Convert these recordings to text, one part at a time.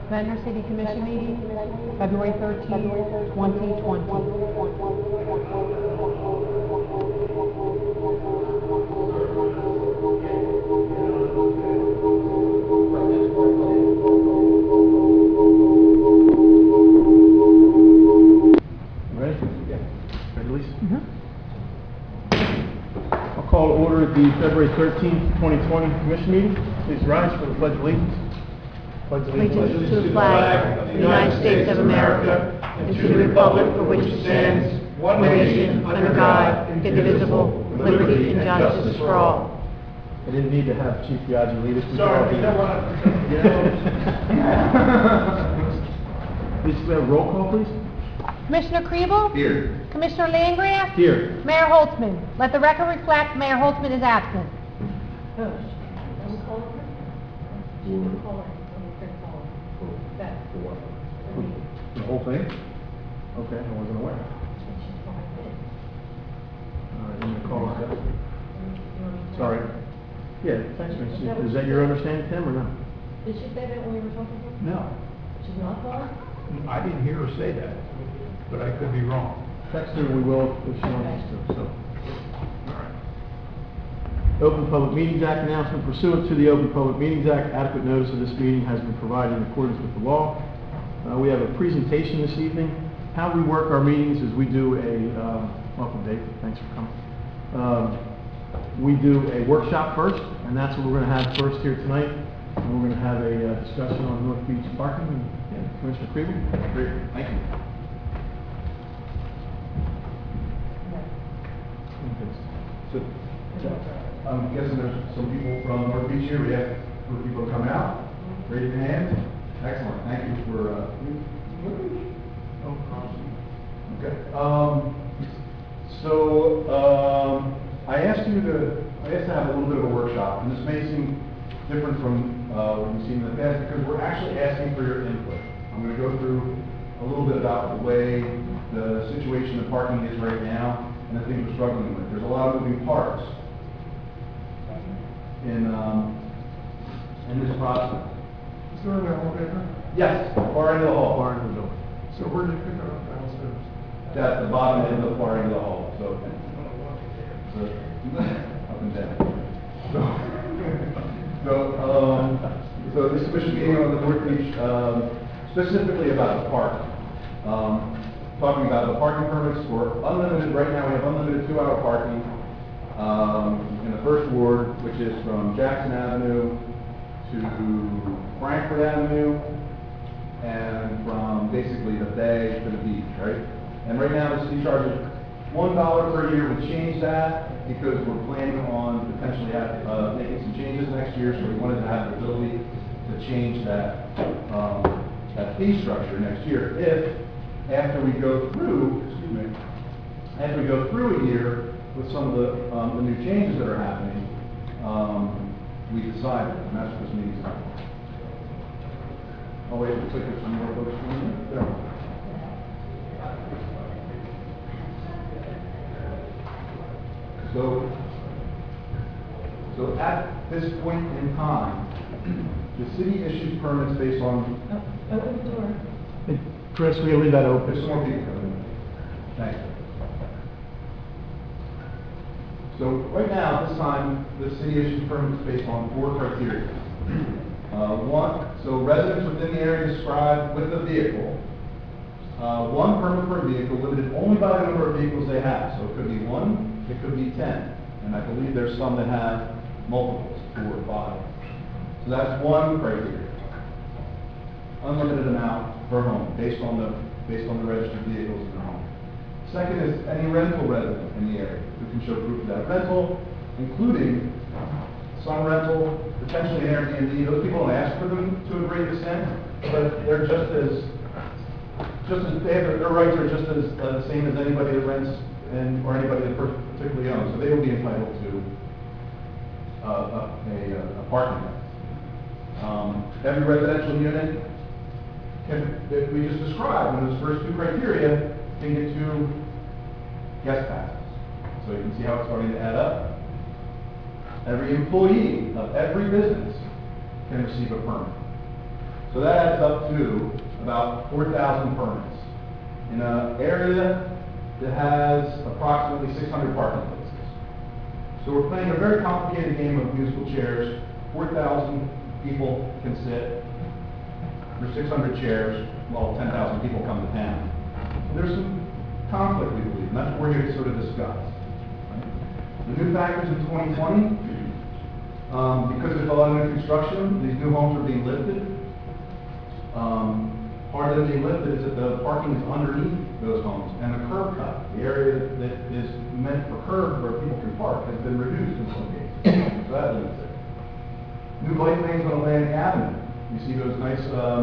Ventnor City Commission meeting, February 13th, 2020. Ready? Yeah. Ready, Lisa? I'll call to order the February 13th, 2020 Commission meeting. Please rise for the Pledge of Allegiance. Allegiance to the flag of the United States of America and to the republic for which it stands, one nation, under God, indivisible, with liberty and justice for all. I didn't need to have Chief Biaggi lead us. Sorry, you don't want Please have roll call, please. Commissioner Kriebel? Here. Commissioner Langgraf? Here. Mayor Holtzman? Let the record reflect Mayor Holtzman is absent. The whole thing? Okay, I wasn't aware. All right, I'm going to call it up. Sorry. Yeah, thanks, Miss. Is that your understanding, Tim, or no? Did she say that when we were talking? No, She's not calling? I didn't hear her say that, but I could be wrong. Text her, we will if she wants us to, so. All right. Open Public Meetings Act announcement. Pursuant to the Open Public Meetings Act, adequate notice of this meeting has been provided in accordance with the law. We have a presentation this evening. How we work our meetings is we do a, welcome Dave, thanks for coming. We do a workshop first, and that's what we're going to have first here tonight. And we're going to have a discussion on North Beach parking. And, Commissioner Kriebel? Great, thank you. So, I'm guessing there's some people from North Beach here. We have for people to come out. Raise your hand. Excellent. Thank you for. Okay. I asked to have a little bit of a workshop, and this may seem different from what you've seen in the past because we're actually asking for your input. I'm going to go through a little bit about the way the situation of parking is right now and the things we're struggling with. There's a lot of moving parts in this process. Is there an elevator? Yes, far end of the hall. Far end of the building. So where do you pick it up downstairs? At the bottom end of the far end of the hall. So up and down. So this commission meeting on the North Beach, specifically about the park. Talking about the parking permits for unlimited, right now we have unlimited 2-hour parking in the first ward, which is from Jackson Avenue to Frankfurt Avenue and from basically the bay to the beach, right? And right now the city charges $1 per year. We changed that because we're planning on potentially making some changes next year, so we wanted to have the ability to change that fee structure next year if after we go through, after we go through a year with some of the new changes that are happening, we decided, and that's what this meeting's about. Oh wait, looks like there's some more folks coming in. There. So at this point in time, the city issues permits based on. Open the door. Hey, Chris, we're going to leave that open. There's some more people coming in. Thanks. So right now, at this time, the city issues permits based on 4 criteria. So residents within the area described with the vehicle. 1 permit per vehicle, limited only by the number of vehicles they have. So it could be 1, it could be 10. And I believe there's some that have multiples, 4 or 5. So that's 1 criteria. Unlimited amount per home, based on the registered vehicles in the home. Second is any rental resident in the area who can show proof of that rental, including some rental, potentially an Airbnb. Those people don't ask for them to a great extent, but they're just as their rights are just as the same as anybody that rents or anybody that particularly owns. So they will be entitled to a parking lot. Every residential unit that we just described in those first 2 criteria can get 2 guest passes. So you can see how it's starting to add up. Every employee of every business can receive a permit. So that adds up to about 4,000 permits in an area that has approximately 600 parking places. So we're playing a very complicated game of musical chairs. 4,000 people can sit. There's 600 chairs, while 10,000 people come to town. So there's some conflict, we believe, and that's what we're here to sort of discuss. Right? The new factors in 2020, because there's a lot of new construction, these new homes are being lifted. Part of them being lifted is that the parking is underneath those homes, and the curb cut, the area that is meant for curb where people can park, has been reduced in some cases. So that limits it. New bike lanes on Atlantic Avenue. You see those nice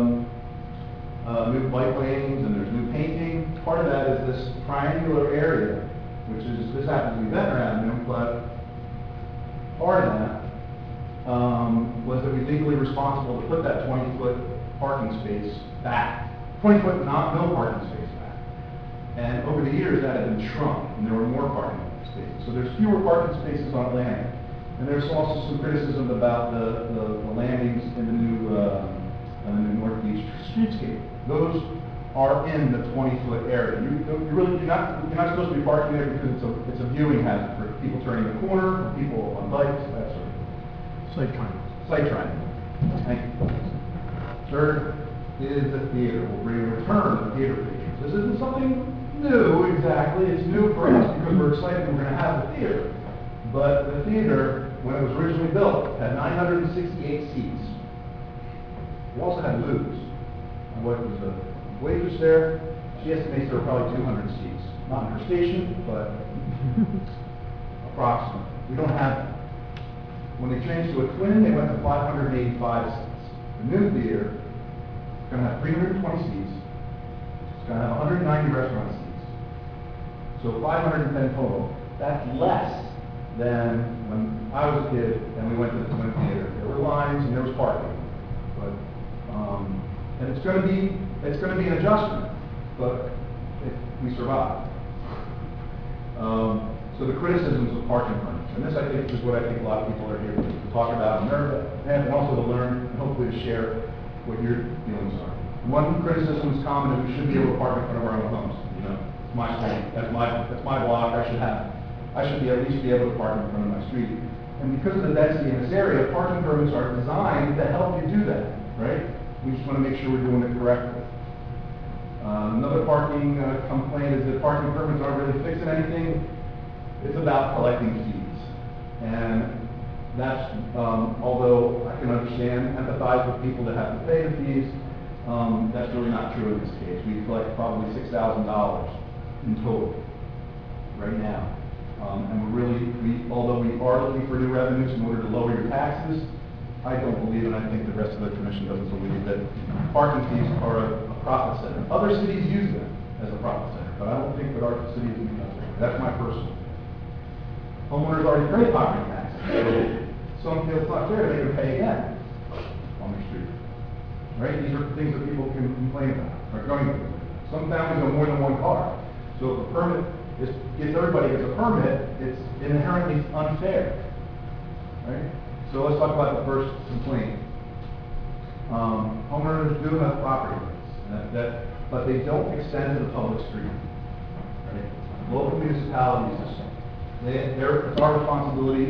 new bike lanes, and there's new painting. Part of that is this triangular area, which is, this happens to be Ventnor Avenue, but part of that was that we legally responsible to put that 20-foot parking space back. 20-foot no parking space back. And over the years, that had been shrunk, and there were more parking spaces. So there's fewer parking spaces on Atlantic. And there's also some criticism about the landings in the new North Beach streetscape. Those are in the 20-foot area. You're not supposed to be parking there because it's a viewing hazard for people turning the corner, for people on bikes, that sort of thing. Site triangle. Site triangle. Thank you. Third is the theater. We'll bring a return of theater patrons. This isn't something new exactly. It's new for us because we're excited we're going to have a theater. But the theater, when it was originally built, had 968 seats. We also had booths. My wife was a waitress there. She estimates there were probably 200 seats. Not in her station, but approximately. We don't have that. When they changed to a twin, they went to 585 seats. The new theater is going to have 320 seats. It's going to have 190 restaurant seats. So 510 total. That's less than when I was a kid and we went to the Twin Theater. There were lines and there was parking. But and it's going to be an adjustment, but we survived. So the criticisms of parking permits, and this I think is what I think a lot of people are here to talk about and also to learn and hopefully to share what your feelings are. One criticism is common is we should be able to park in front of our own homes. You know, it's my street, that's my block. I should at least be able to park in front of my street. And because of the density in this area, parking permits are designed to help you do that, right? We just want to make sure we're doing it correctly. Another parking complaint is that parking permits aren't really fixing anything. It's about collecting fees. And that's, although I can understand, empathize with people that have to pay the fees, that's really not true in this case. We collect probably $6,000 in total right now. And although we are looking for new revenues in order to lower your taxes, I don't believe, and I think the rest of the commission doesn't believe, that parking fees are a profit center. Other cities use them as a profit center, but I don't think that our city is using them. That's my personal opinion. Homeowners already pay property taxes. So some feel it's not fair, they can pay again on their street. Right? These are things that people can complain about, or going to complain about. Some families have more than one car. So if a permit if everybody gets a permit, it's inherently unfair. Right? So let's talk about the first complaint. Homeowners do have property rights, but they don't extend to the public street. Right? Local municipalities, it's our responsibility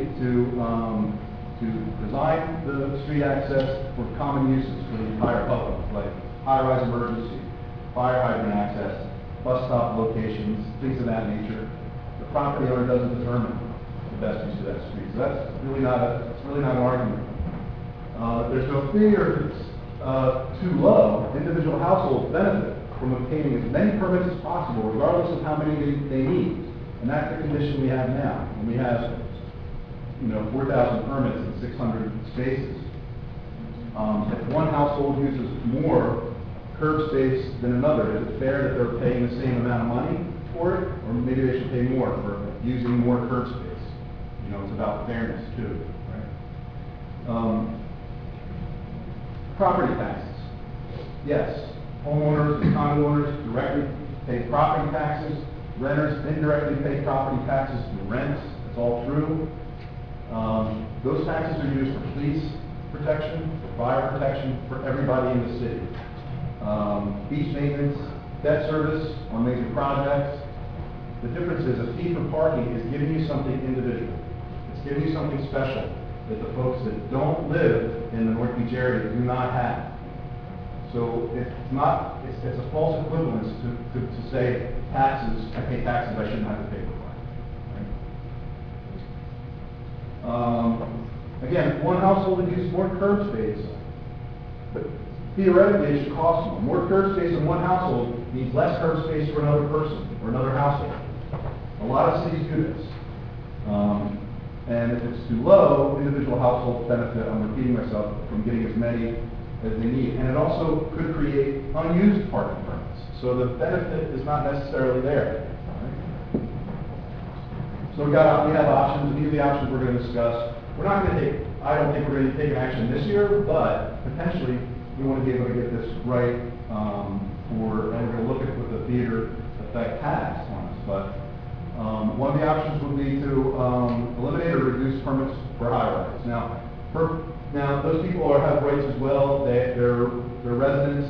to design the street access for common uses for the entire public, like high-rise emergency, fire hydrant access, bus stop locations, things of that nature. The property owner doesn't determine the best use of that street. So that's really not an argument. There's no fee, or if it's too low, individual households benefit from obtaining as many permits as possible, regardless of how many they need. And that's the condition we have now. And we have, 4,000 permits and 600 spaces. If one household uses more curb space than another, is it fair that they're paying the same amount of money for it? Or maybe they should pay more for using more curb space. It's about fairness too, right? Property taxes. Yes, homeowners and condo owners directly pay property taxes. Renters indirectly pay property taxes through rents. It's all true. Those taxes are used for police, protection, for fire protection, for everybody in the city. Beach maintenance, debt service on major projects. The difference is a fee for parking is giving you something individual. It's giving you something special that the folks that don't live in the North Beach area do not have. So it's not, it's a false equivalence to say taxes, I pay taxes, I shouldn't have to pay for fire. Again, one household would use more curb space, but theoretically it should cost more. More curb space in one household means less curb space for another person or another household. A lot of cities do this. And if it's too low, individual households benefit, I'm repeating myself, from getting as many as they need. And it also could create unused parking permits. So the benefit is not necessarily there. Right? So we have options, and these are the options we're going to discuss. We're not going to take, I don't think we're going to take an action this year, but potentially we want to be able to get this right and we're going to look at what the theater effect has on us. But one of the options would be to eliminate or reduce permits for high-rise. Now, those people have rights as well. They're residents.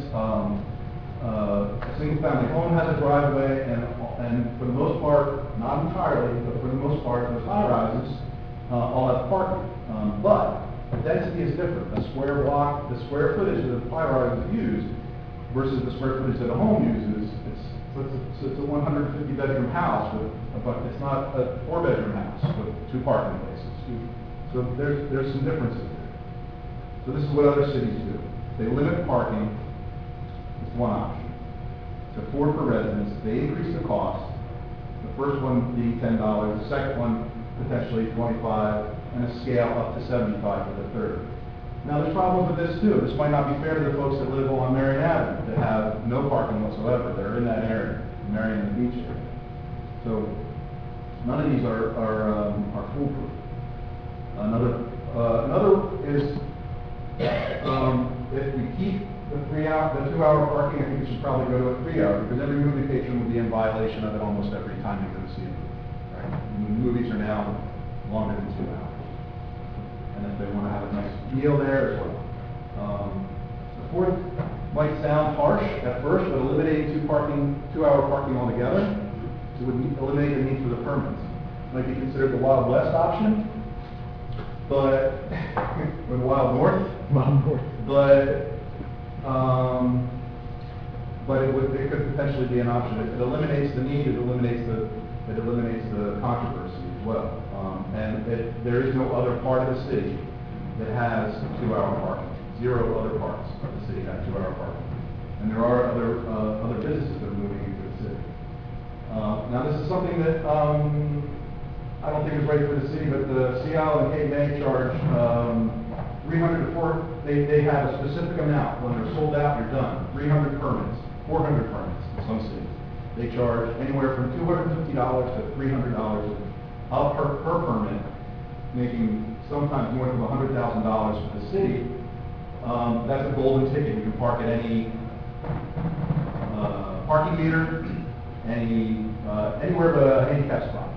A single-family home has a driveway, and for the most part, not entirely, but for the most part, those high-rises all have parking. But the density is different. The square block, the square footage that a high-rise is used versus the square footage that a home uses, it's a 150-bedroom house but it's not a 4-bedroom house with 2 parking places. So there's some differences there. So this is what other cities do. They limit parking. It's one option. To 4 per residence. They increase the cost. The first one being $10, the second one potentially $25, and a scale up to $75 for the third. Now there's problems with this too. This might not be fair to the folks that live on Marion Avenue that have no parking whatsoever. They're in that area, Marion and the beach area. So none of these are foolproof. Another is if we keep the 2-hour parking, I think we should probably go to a 3-hour because every movie patron would be in violation of it almost every time you go to see a movie. Right? And the movies are now longer than 2 hours. And if they want to have a nice meal there as well. The fourth might sound harsh at first, but eliminating 2-hour parking altogether, it would eliminate the need for the permits. It might be considered the Wild West option, but or the Wild North. But it could potentially be an option. It eliminates the need. It eliminates the controversy as well. And there is no other part of the city that has 2-hour parking. 0 other parts of the city have 2-hour parking. And there are other businesses that are moving into the city. Now this is something that I don't think is right for the city, but the Seattle and Cape May charge 300 to 400. They have a specific amount. When they're sold out, you're done. 300 permits, 400 permits in some cities. They charge anywhere from $250 to $300 per permit, making sometimes north of $100,000 for the city. That's a golden ticket. You can park at any parking meter, anywhere but a handicap spot.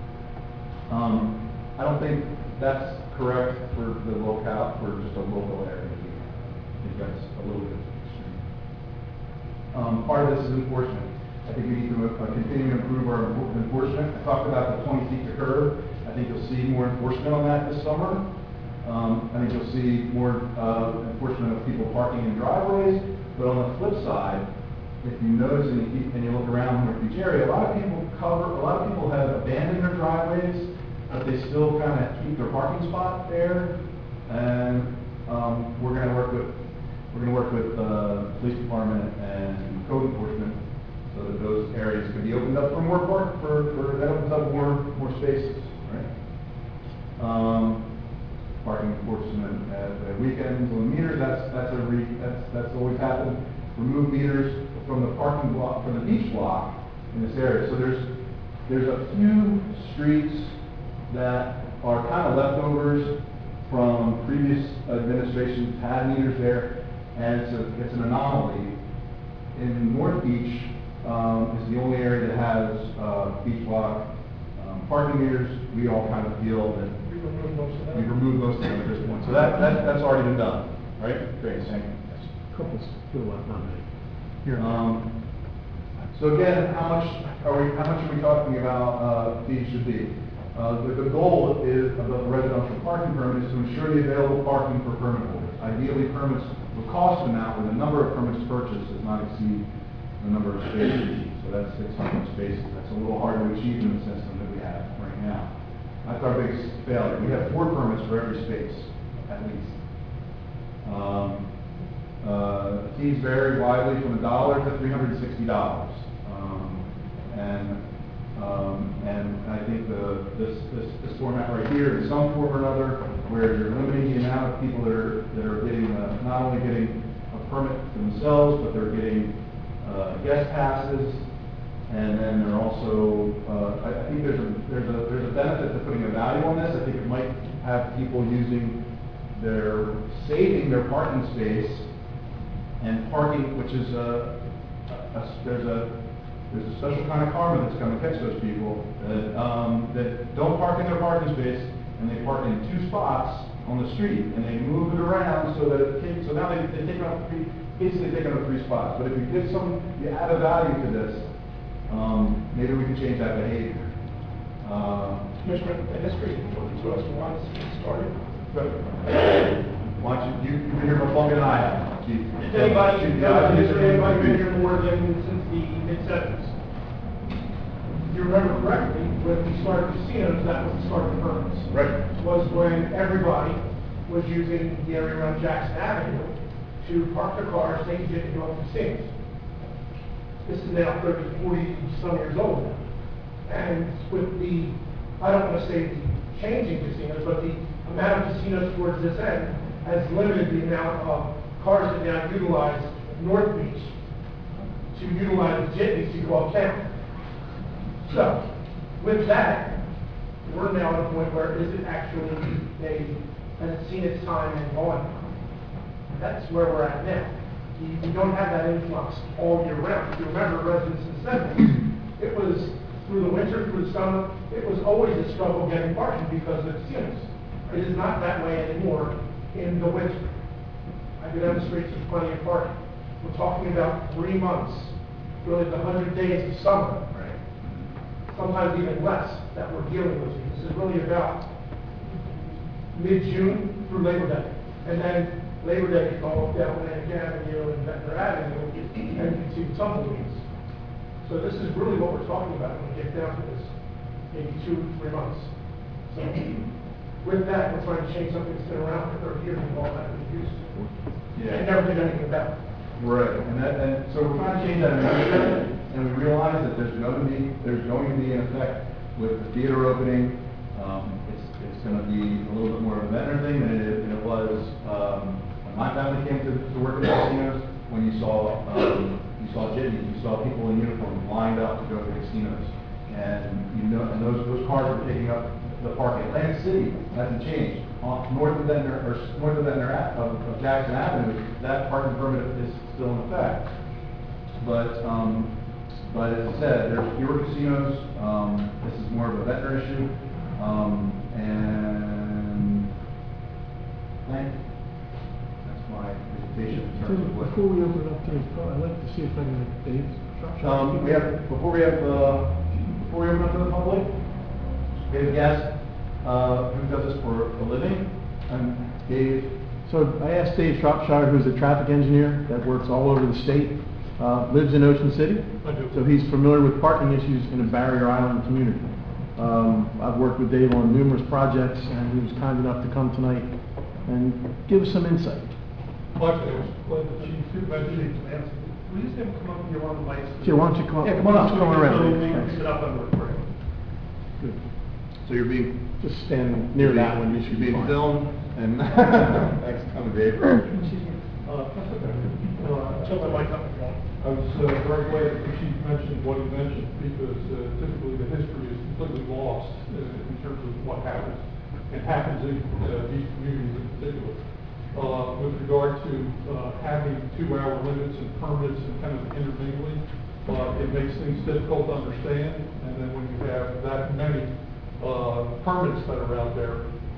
I don't think that's correct for the locale, for just a local area. I think that's a little bit extreme. Part of this is enforcement. I think we need to continue to improve our enforcement. I talked about the 20 feet to curb. I think you'll see more enforcement on that this summer. I think you'll see more enforcement of people parking in driveways. But on the flip side, if you notice and you look around the North Beach area, a lot of people have abandoned their driveways, but they still kind of keep their parking spot there. And we're going to work with the police department and code enforcement so that those areas can be opened up for more that opens up more spaces, right? Parking enforcement at weekends on meters, that's always happened. Remove meters from the parking block, from the beach block in this area. So there's a few streets that are kind of leftovers from previous administrations had meters there, and it's an anomaly. In North Beach is the only area that has beach block parking meters. We all kind of feel that removed most of We've them. removed most of them at this point, so that's already been done, right? Great, thank you. Couple, still left, not many. Here. So again, how much are we talking about, fees should be? The goal is, of the residential parking permit is to ensure the available parking for permit holders. Ideally, permits will cost an amount where the number of permits purchased does not exceed the number of spaces. So that's 600 spaces. That's a little hard to achieve in the system that we have right now. That's our biggest failure. We have 4 permits for every space, at least. Fees vary widely from $1 to $360. And I think this format right here, in some form or another, where you're limiting the amount of people that are getting, not only getting a permit themselves, but they're getting guest passes, and then they're also, I think there's a benefit to putting a value on this. I think it might have people saving their parking space and parking, which is there's a special kind of karma that's going to catch those people that don't park in their parking space, and they park in 2 spots on the street, and they move it around so now they take up basically taking up 3 spots. But if you add a value to this, maybe we can change that behavior. Commissioner, the history is important to us, we want to get started. Why don't you've been here much longer than I have, Chief. If anybody, anybody been here more than since the mid-70s? If you remember correctly, when we started casinos, that was the start of permits. Right. Was when everybody was using the area around Jackson Avenue to park their cars, take it, and go up to casinos. This is now 30, 40 some years old now. And with the, I don't want to say the changing casinos, but the amount of casinos towards this end has limited the amount of cars that now utilize North Beach to utilize the jitneys to go uptown. So, with that, we're now at a point where is it actually has it seen its time and gone? That's where we're at now. You don't have that influx all year round. If you remember residents in the 70s, it was through the winter, through the summer, it was always a struggle getting parking because of the casinos. It is not that way anymore in the winter. I go down the streets, there's plenty of parking. We're talking about 3 months, really the 100 days of summer. Sometimes even less that we're dealing with. This is really about mid-June through Labor Day. And then Labor Day, you go up down Atlantic Avenue and Ventnor Avenue, and you can see the tumbleweeds. So this is really what we're talking about when we get down to this, maybe 2 to 3 months. So with that, we're trying to change something that's been around for 30 years and all that we're used to. Yeah. And never did anything about it. Right, and so we're trying to change that immediately, and we realize that there's going to be an effect with the theater opening. It's going to be a little bit more of a veteran thing than it was when my family came to work in casinos. When you saw jitneys, you saw people in uniform lined up to go to the casinos, and those cars were taking up the parking. Atlantic City hasn't changed. North of Jackson Avenue, that parking permit is still in effect. But as I said, there's fewer casinos. This is more of a veteran issue, and that's my presentation in terms of what. Before we open it up to, I'd like to see if I can make Dave's drop shot. Before we open up to the public, we have a guest who does this for a living, and Dave. So I asked Dave Shropshire, who's a traffic engineer that works all over the state, lives in Ocean City. I do. So he's familiar with parking issues in a barrier island community. I've worked with Dave on numerous projects, and he was kind enough to come tonight and give us some insight. Well, actually, I was glad that Chief mentioned it. Will you just have him come up here on the mic? Sure, why don't you come up? Yeah, come on up. Just come around. So we Thanks. can sit up and record. Good. So you're being Just stand near that one, you should be fine. filmed, and thanks for coming, Dave. Tilt the mic up if you want. I was very glad that the chief mentioned what he mentioned, because typically the history is completely lost in terms of what happens. It happens in these communities in particular. With regard to having 2-hour limits and permits and kind of intermingling, it makes things difficult to understand. And then when you have that many permits that are out there,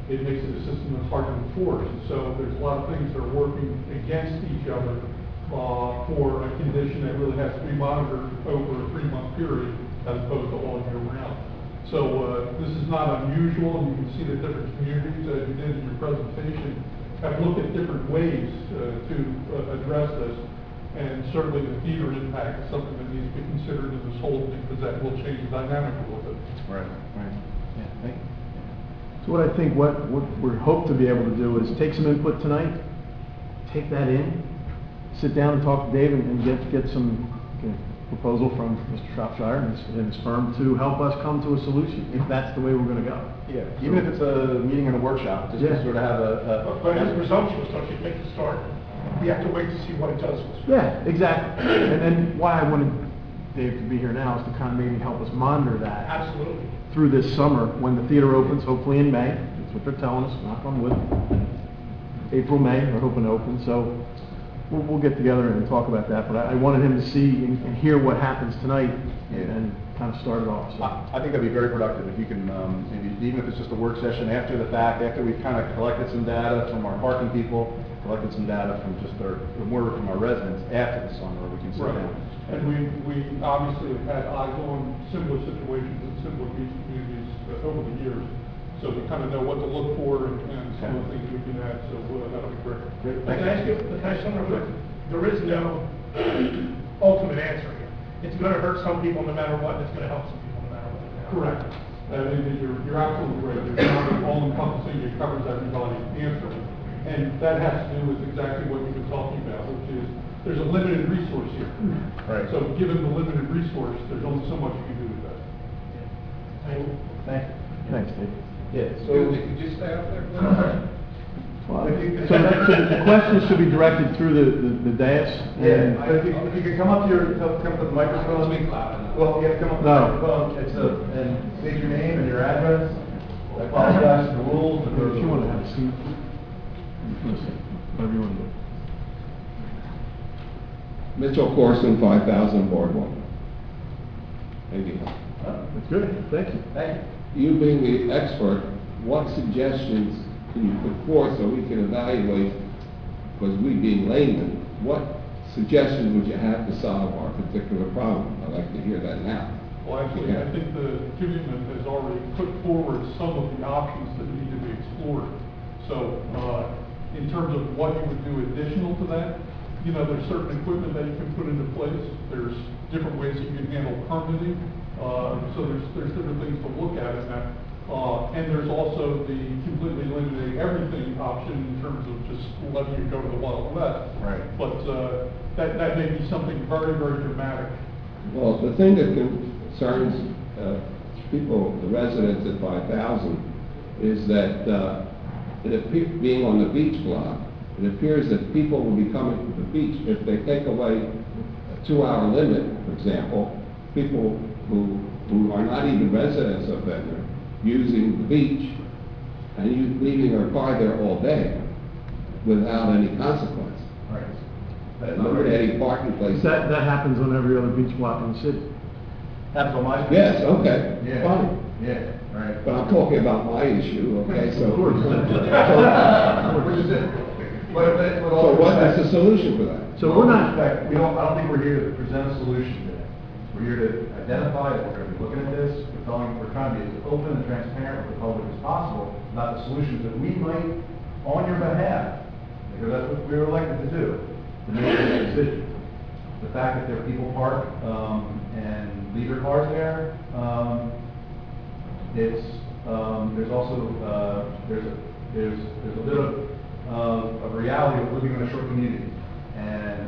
it makes it a system that's hard to enforce. So there's a lot of things that are working against each other for a condition that really has to be monitored over a 3-month period as opposed to all year round. So this is not unusual, and you can see that different communities, as you did in your presentation, have looked at different ways to address this. And certainly the theater impact is something that needs to be considered in this whole thing, because that will change the dynamic a little bit. Right, right. Yeah, thank you. So what I think, what we hope to be able to do is take some input tonight, take that in, sit down and talk to Dave and get some proposal from Mr. Shropshire and his firm to help us come to a solution, if that's the way we're gonna go. Yeah, even if it's a meeting and a workshop, just to Yeah. sort of have But as presumptuous, don't you think, to start? We have to wait to see what it does. Yeah, exactly. And then why I wanted Dave to be here now is to kind of maybe help us monitor that Absolutely. through this summer, when the theater opens, hopefully in May. That's what they're telling us, knock on wood. April, May, they're hoping to open, so we'll get together and talk about that. But I wanted him to see and hear what happens tonight and kind of start it off, so. I think that'd be very productive if you can, maybe, even if it's just a work session after the fact, after we've kind of collected some data from our parking people, collected some data from just more from our residents after the summer, we can sit Right. down. And we obviously have had eyes on similar situations in similar beach communities over the years. So we kind of know what to look for and some of the things we can add, so that'll be great. Great, Can thank I ask you, can I ask something real quick? There is no ultimate answer here. It's gonna hurt some people no matter what, and it's gonna help some people no matter what. Correct. You're absolutely right. There's not an all-encompassing, it covers everybody answer. And that has to do with exactly what you've been talking about, which is, there's a limited resource here. Right. So given the limited resource, there's only so much you can do with that. Thank you. Thanks, Dave. Yeah, So, could you stay up there, please? Well, so the questions should be directed through the dais. and- Yeah, if you could come up to come to the microphone. Well, you have to come up to the No. microphone, and state your name and your address. I apologize for the rules. If you want to have a seat, listen, whatever you want to do. Mitchell Corson, 5,000 Boardwalk. Thank you. That's good, thank you. Thank You being the expert, what suggestions can you put forth so we can evaluate, because we being laymen, what suggestions would you have to solve our particular problem? I'd like to hear that now. Well, actually, I think the commitment has already put forward some of the options that need to be explored. So, in terms of what you would do additional to that, there's certain equipment that you can put into place. There's different ways that you can handle permitting. So there's different things to look at in that. And there's also the completely eliminating everything option in terms of just letting you go to the Wild West. Right. But, that may be something very, very dramatic. Well, the thing that concerns people, the residents at 5,000, is that being on the beach block, it appears that people will be coming to the beach if they take away a 2-hour limit, for example. People who are not even residents of Ventnor using the beach and you leaving our car there all day without any consequence. Right. Eliminating parking places. That happens on every other beach block in the city. Happens on my street. Yes, okay, Yeah. fine. Yeah, right. But I'm talking about my issue, okay, so. Of course. Which is it. So what is the solution for that? So we're not, I don't think we're here to present a solution today. We're here to identify that we're going to be looking at this, we're trying to be as open and transparent with the public as possible about the solutions that we might, on your behalf, because that's what we were elected to do, to make this decision. The fact that there are people park, and leave their cars there, there's also, there's a bit of reality of living in a short community. And,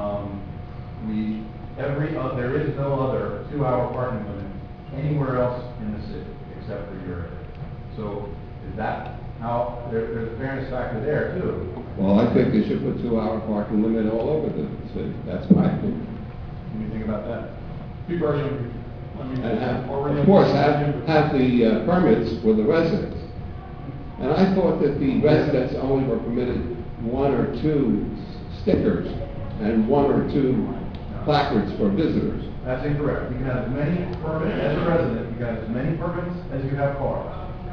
there is no other 2-hour parking limit anywhere else in the city except for your area. So is that how, there's a fairness factor there too. Well, I think they should put 2-hour parking limit all over the city, that's my opinion. What do you think about that? Be very unusual. I mean, And have, already of course, understanding have the permits for the residents. And I thought that the residents only were permitted 1 or 2 stickers and 1 or 2 placards for visitors. That's incorrect. You can have as many permits, as a resident, you can have as many permits as you have cars.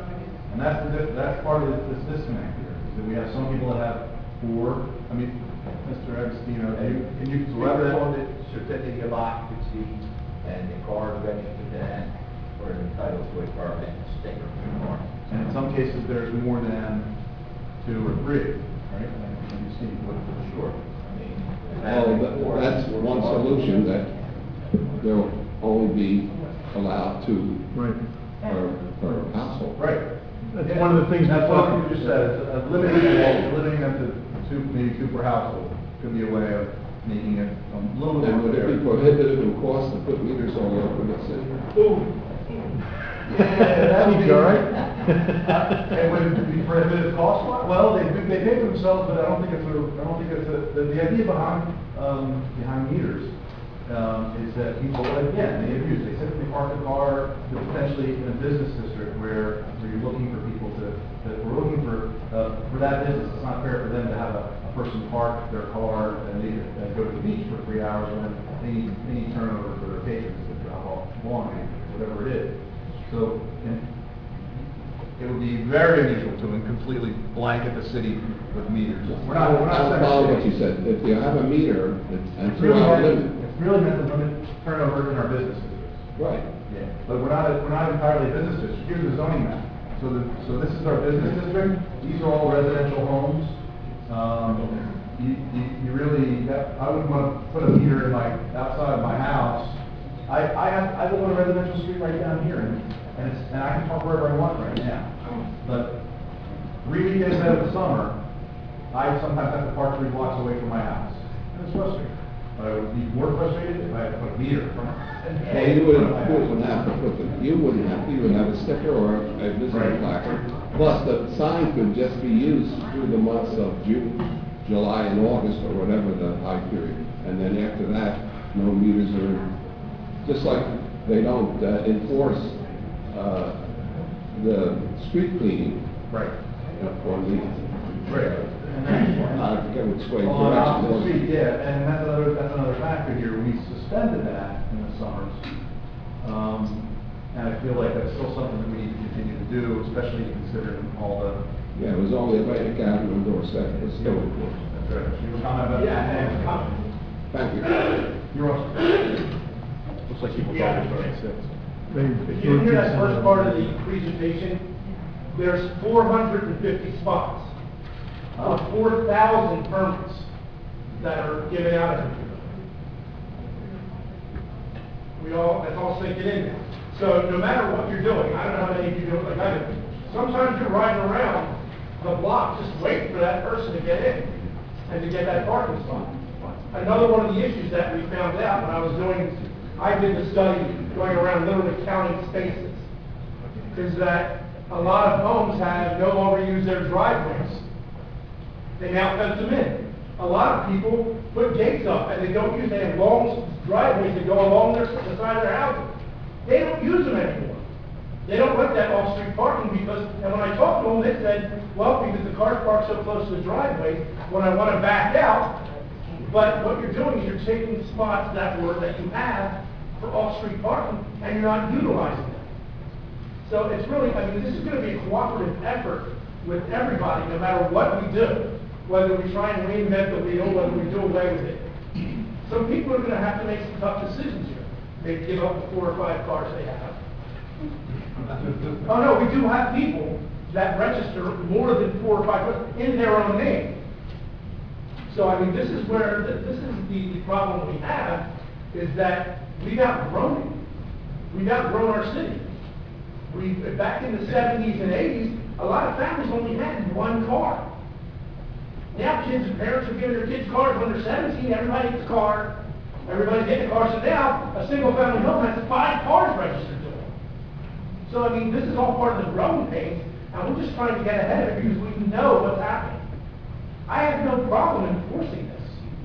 And that's part of this disconnect here, is that we have some people that have four, I mean, Mr. Agostino, can you elaborate on it? Certificate of occupancy and the car registered to them, or entitled to a permit, sticker for the car. And in some cases, there's more than 2 or 3, right? And you see what for sure. Well, that's one solution, that they'll only be allowed 2 Right. per household. Right. That's one of the things we That's what talked- you just said, limiting them to 2, maybe 2 per household, could be a way of making it a little bit And more would it fair. be prohibitive in cost to put meters all over the city? Ooh, That would be all right. And would it be prohibitive cost? Well, they pay for themselves, but I don't think it's the idea behind meters, is that people, again, they abuse, they typically park the car potentially in a business district where you're looking for people that we're looking for that business. It's not fair for them to have a person park their car and leave it, and go to the beach for 3 hours when they need turnover for their patrons to drop off laundry, whatever it is. So, and it would be very unusual to completely blanket the city with meters. We're not I'll follow what you said. If you have a meter and It's really 2-hour meant, limit. it's really meant to limit turnover in our business districts. Right. Yeah, but we're not entirely a business district. Here's the zoning map. So this is our business district. These are all residential homes. You really, I wouldn't want to put a meter in outside of my house. I live on a residential street right down here, and I can park wherever I want right now. But 3 weekends out of the summer, I sometimes have to park 3 blocks away from my house. And it's frustrating. But I would be more frustrated if I had to put a meter in front of my Well, you wouldn't have to put you would have a sticker or a visitor Right. placard. Plus, the sign could just be used through the months of June, July, and August, or whatever the high period. And then after that, no meters are, just like they don't enforce the street cleaning Right. on the, Right. I forget which way On direction it the was. street, yeah, and that's another factor here. We suspended that in the summers. And I feel like that's still something that we need to continue to do, especially considering all the. Yeah, it was only Atlantic Avenue and Dorset, it was still enforced. That's right. You were comment about that? yeah, and, Thank you. You're awesome. Looks like people Yeah. talking about it, 6. if you hear that first part of the presentation, there's 450 spots of 4,000 permits that are given out every year. That's all sinking in now. So no matter what you're doing, I don't know how many of you do it like I do. Sometimes you're riding around the block just waiting for that person to get in and to get that parking spot. Another one of the issues that we found out when I did the study going around literally counting spaces, is that a lot of homes no longer use their driveways. They now fence them in. A lot of people put gates up and they have long driveways that go along the side of their houses. They don't use them anymore. They don't want that off-street parking and when I talked to them, they said, well, because the cars park so close to the driveway, when I want to back out, but what you're doing is you're taking spots that you have for off-street parking and you're not utilizing them. So it's really, this is going to be a cooperative effort with everybody, no matter what we do. Whether we try and reinvent the wheel, whether we do away with it. Some people are going to have to make some tough decisions here. Maybe give up the 4 or 5 cars they have. Oh no, we do have people that register more than 4 or 5 cars in their own name. So this is where, this is the problem we have, is that we've outgrown it. We've outgrown our city. Back in the 70s and 80s, a lot of families only had 1 car. Now parents are giving their kids cars when they're 17, everybody gets a car, everybody's getting a car, so now a single family home has 5 cars registered to them. So this is all part of the growing pains, and we're just trying to get ahead of it because we know what's happening. I have no problem enforcing this.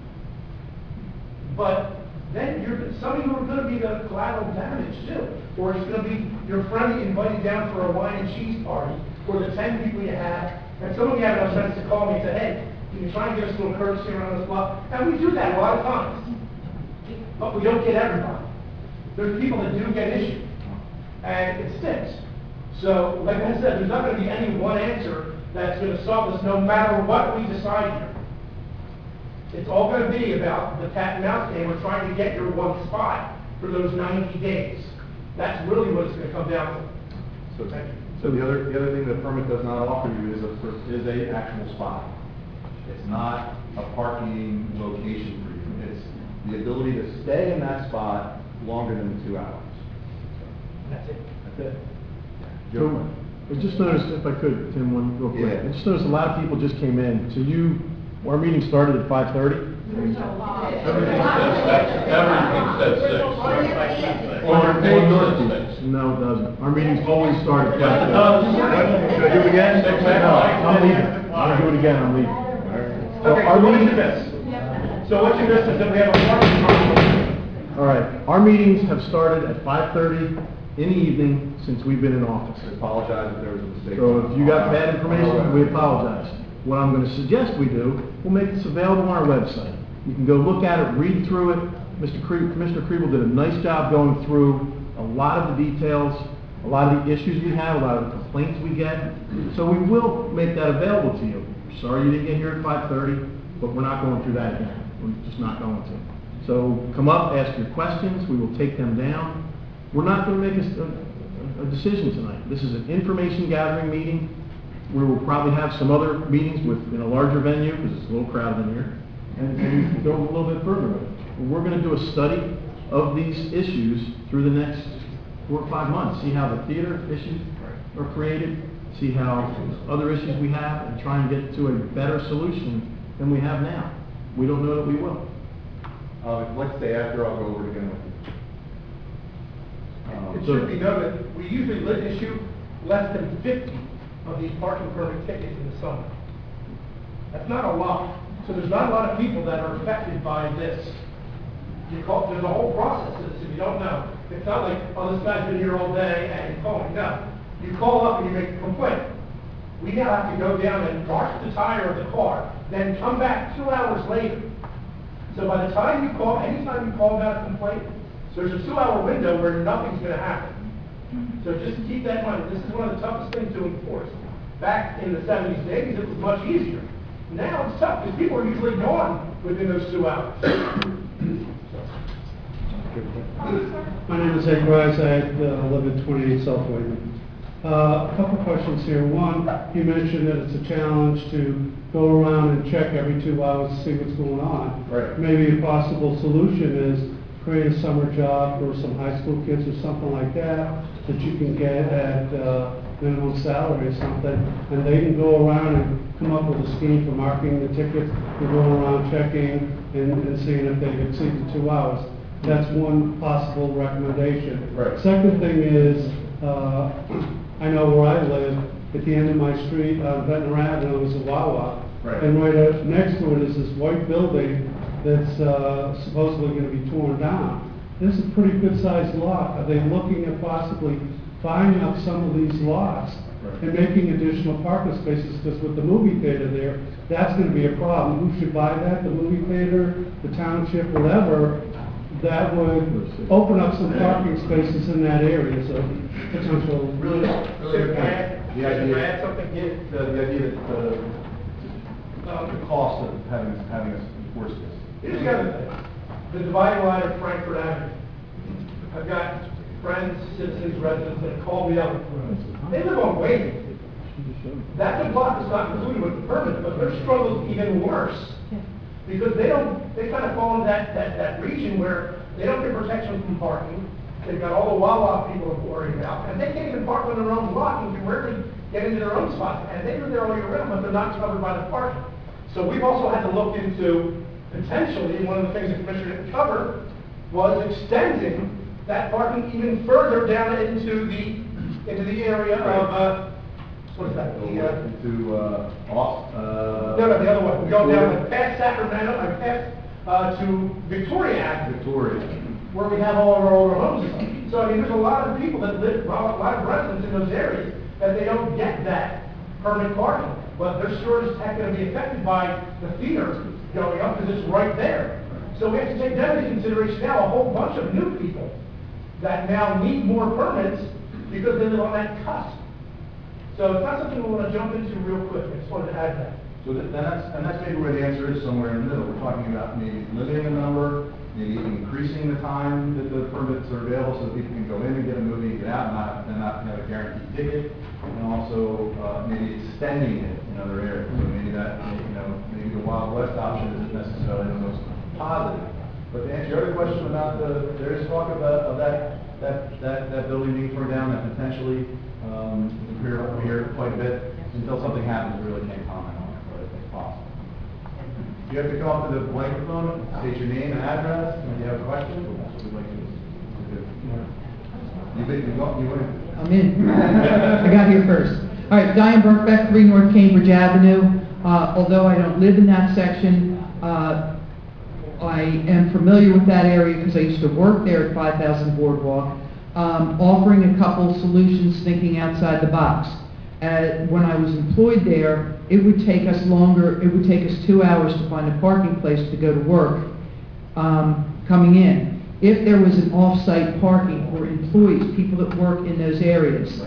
But then some of you are going to be the collateral damage too. Or it's going to be your friend that you invited down for a wine and cheese party, or the 10 people you had, and some of you have enough sense to call me and say, hey, can you try and give us a little courtesy around this block? And we do that a lot of times. But we don't get everybody. There's people that do get issued. And it sticks. So, like I said, there's not gonna be any one answer that's gonna solve this, no matter what we decide here. It's all gonna be about the cat and mouse game, we're trying to get your one spot for those 90 days. That's really what it's gonna come down to. So, so the other thing the permit does not offer you is a actual spot. It's not a parking location for you. It's the ability to stay in that spot longer than 2 hours. That's it. That's it. So, I just noticed, if I could, Tim, one real quick. Yeah. I just noticed a lot of people just came in. So our meeting started at 5:30? Everything says six. No, it doesn't. Our meetings always start at 5:30. Should I do it again? No, I'm leaving. I'm gonna do it again, I'm leaving. So Okay, our so what did meeting- you miss? So what you missed is that we have a parking problem. All right, our meetings have started at 5:30 in the evening since we've been in office. I apologize if there was a mistake. So if you got bad information, we apologize. What I'm gonna suggest we do, we'll make this available on our website. You can go look at it, read through it. Commissioner Kriebel did a nice job going through a lot of the details, a lot of the issues we have, a lot of the complaints we get. So we will make that available to you. Sorry you didn't get here at 5:30, but we're not going through that again. We're just not going to. So come up, ask your questions, we will take them down. We're not going to make a decision tonight. This is an information gathering meeting. We will probably have some other meetings in a larger venue, because it's a little crowded in here, and go a little bit further with it. We're going to do a study of these issues through the next 4 or 5 months, see how the theater issues are created, see how other issues we have, and try and get to a better solution than we have now. We don't know that we will. Let's say after, I'll go over it again with you. It should be noted, we usually issue less than 50 of these parking permit tickets in the summer. That's not a lot. So there's not a lot of people that are affected by this. There's a whole process to this, if you don't know. It's not like, oh, this guy's been here all day and you're calling. No. You call up and you make a complaint. We now have to go down and wash the tire of the car, then come back 2 hours later. So by the time you call, anytime you call about a complaint, there's a 2-hour window where nothing's going to happen. So just keep that in mind. This is one of the toughest things to enforce. Back in the 70s and 80s, it was much easier. Now it's tough because people are usually gone within those 2 hours. My name is Ed Grice. I live at 28 South Wayman. A couple questions here. One, you mentioned that it's a challenge to go around and check every 2 hours to see what's going on. Right. Maybe a possible solution is create a summer job for some high school kids or something like that you can get at minimum salary or something, and they can go around and come up with a scheme for marking the tickets and go around checking and seeing if they exceed the 2 hours. That's one possible recommendation. Right. Second thing is, I know where I live, at the end of my street on Ventnor Avenue is a Wawa. Right. And right next to it is this white building that's supposedly going to be torn down. This is a pretty good sized lot. Are they looking at possibly buying up some of these lots and making additional parking spaces? Because with the movie theater there, that's going to be a problem. Who should buy that? The movie theater, the township, whatever. That would open up some parking spaces in that area, so potential. Really, Can I add something? the idea that the cost of having us enforce this. Here's the other thing, the dividing line of Frankfurt Avenue. I've got friends, citizens, residents that have called me up. They live on Wayne. That's a block that's not included with the permit, but their struggle is even worse. Because they kind of fall in that region where they don't get protection from parking. They've got all the Wawa people to worry about, and they can't even park on their own block and can rarely get into their own spot. And they live there all year round, but they're not covered by the parking. So we've also had to look into, potentially, one of the things the commissioner didn't cover was extending that parking even further down into the area of, what is that? No, the other way. We go down past Sacramento and past to Victoria Avenue. Victoria. Where we have all of our older homes. So I mean, there's a lot of people that live, a lot of residents in those areas, that they don't get that permit parking. But they're sure as heck going to be affected by the theater going up because it's right there. So we have to take that into consideration now, a whole bunch of new people that now need more permits because they live on that cusp. So it's not something we want to jump into real quick, I just wanted to add that. So that's maybe where the answer is, somewhere in the middle. We're talking about maybe limiting the number, maybe increasing the time that the permits are available so that people can go in and get a movie, get out, and not have a guaranteed ticket. And also, maybe extending it in other areas. So maybe that, maybe the Wild West option isn't necessarily the most positive. But to answer your other question about there is talk of that building being torn down, that potentially, appear over here quite a bit, until something happens, we really can't comment on it, but it's possible. You have to come up to the microphone, state your name and address, and if you have a question, that's what we'd like you to do. I'm in. I got here first. All right, Diane Burkbeck, 3 North Cambridge Avenue. Although I don't live in that section, I am familiar with that area because I used to work there at 5000 Boardwalk, offering a couple solutions, thinking outside the box. When I was employed there, it would take us longer, it would take us 2 hours to find a parking place to go to work coming in. If there was an off-site parking for employees, people that work in those areas.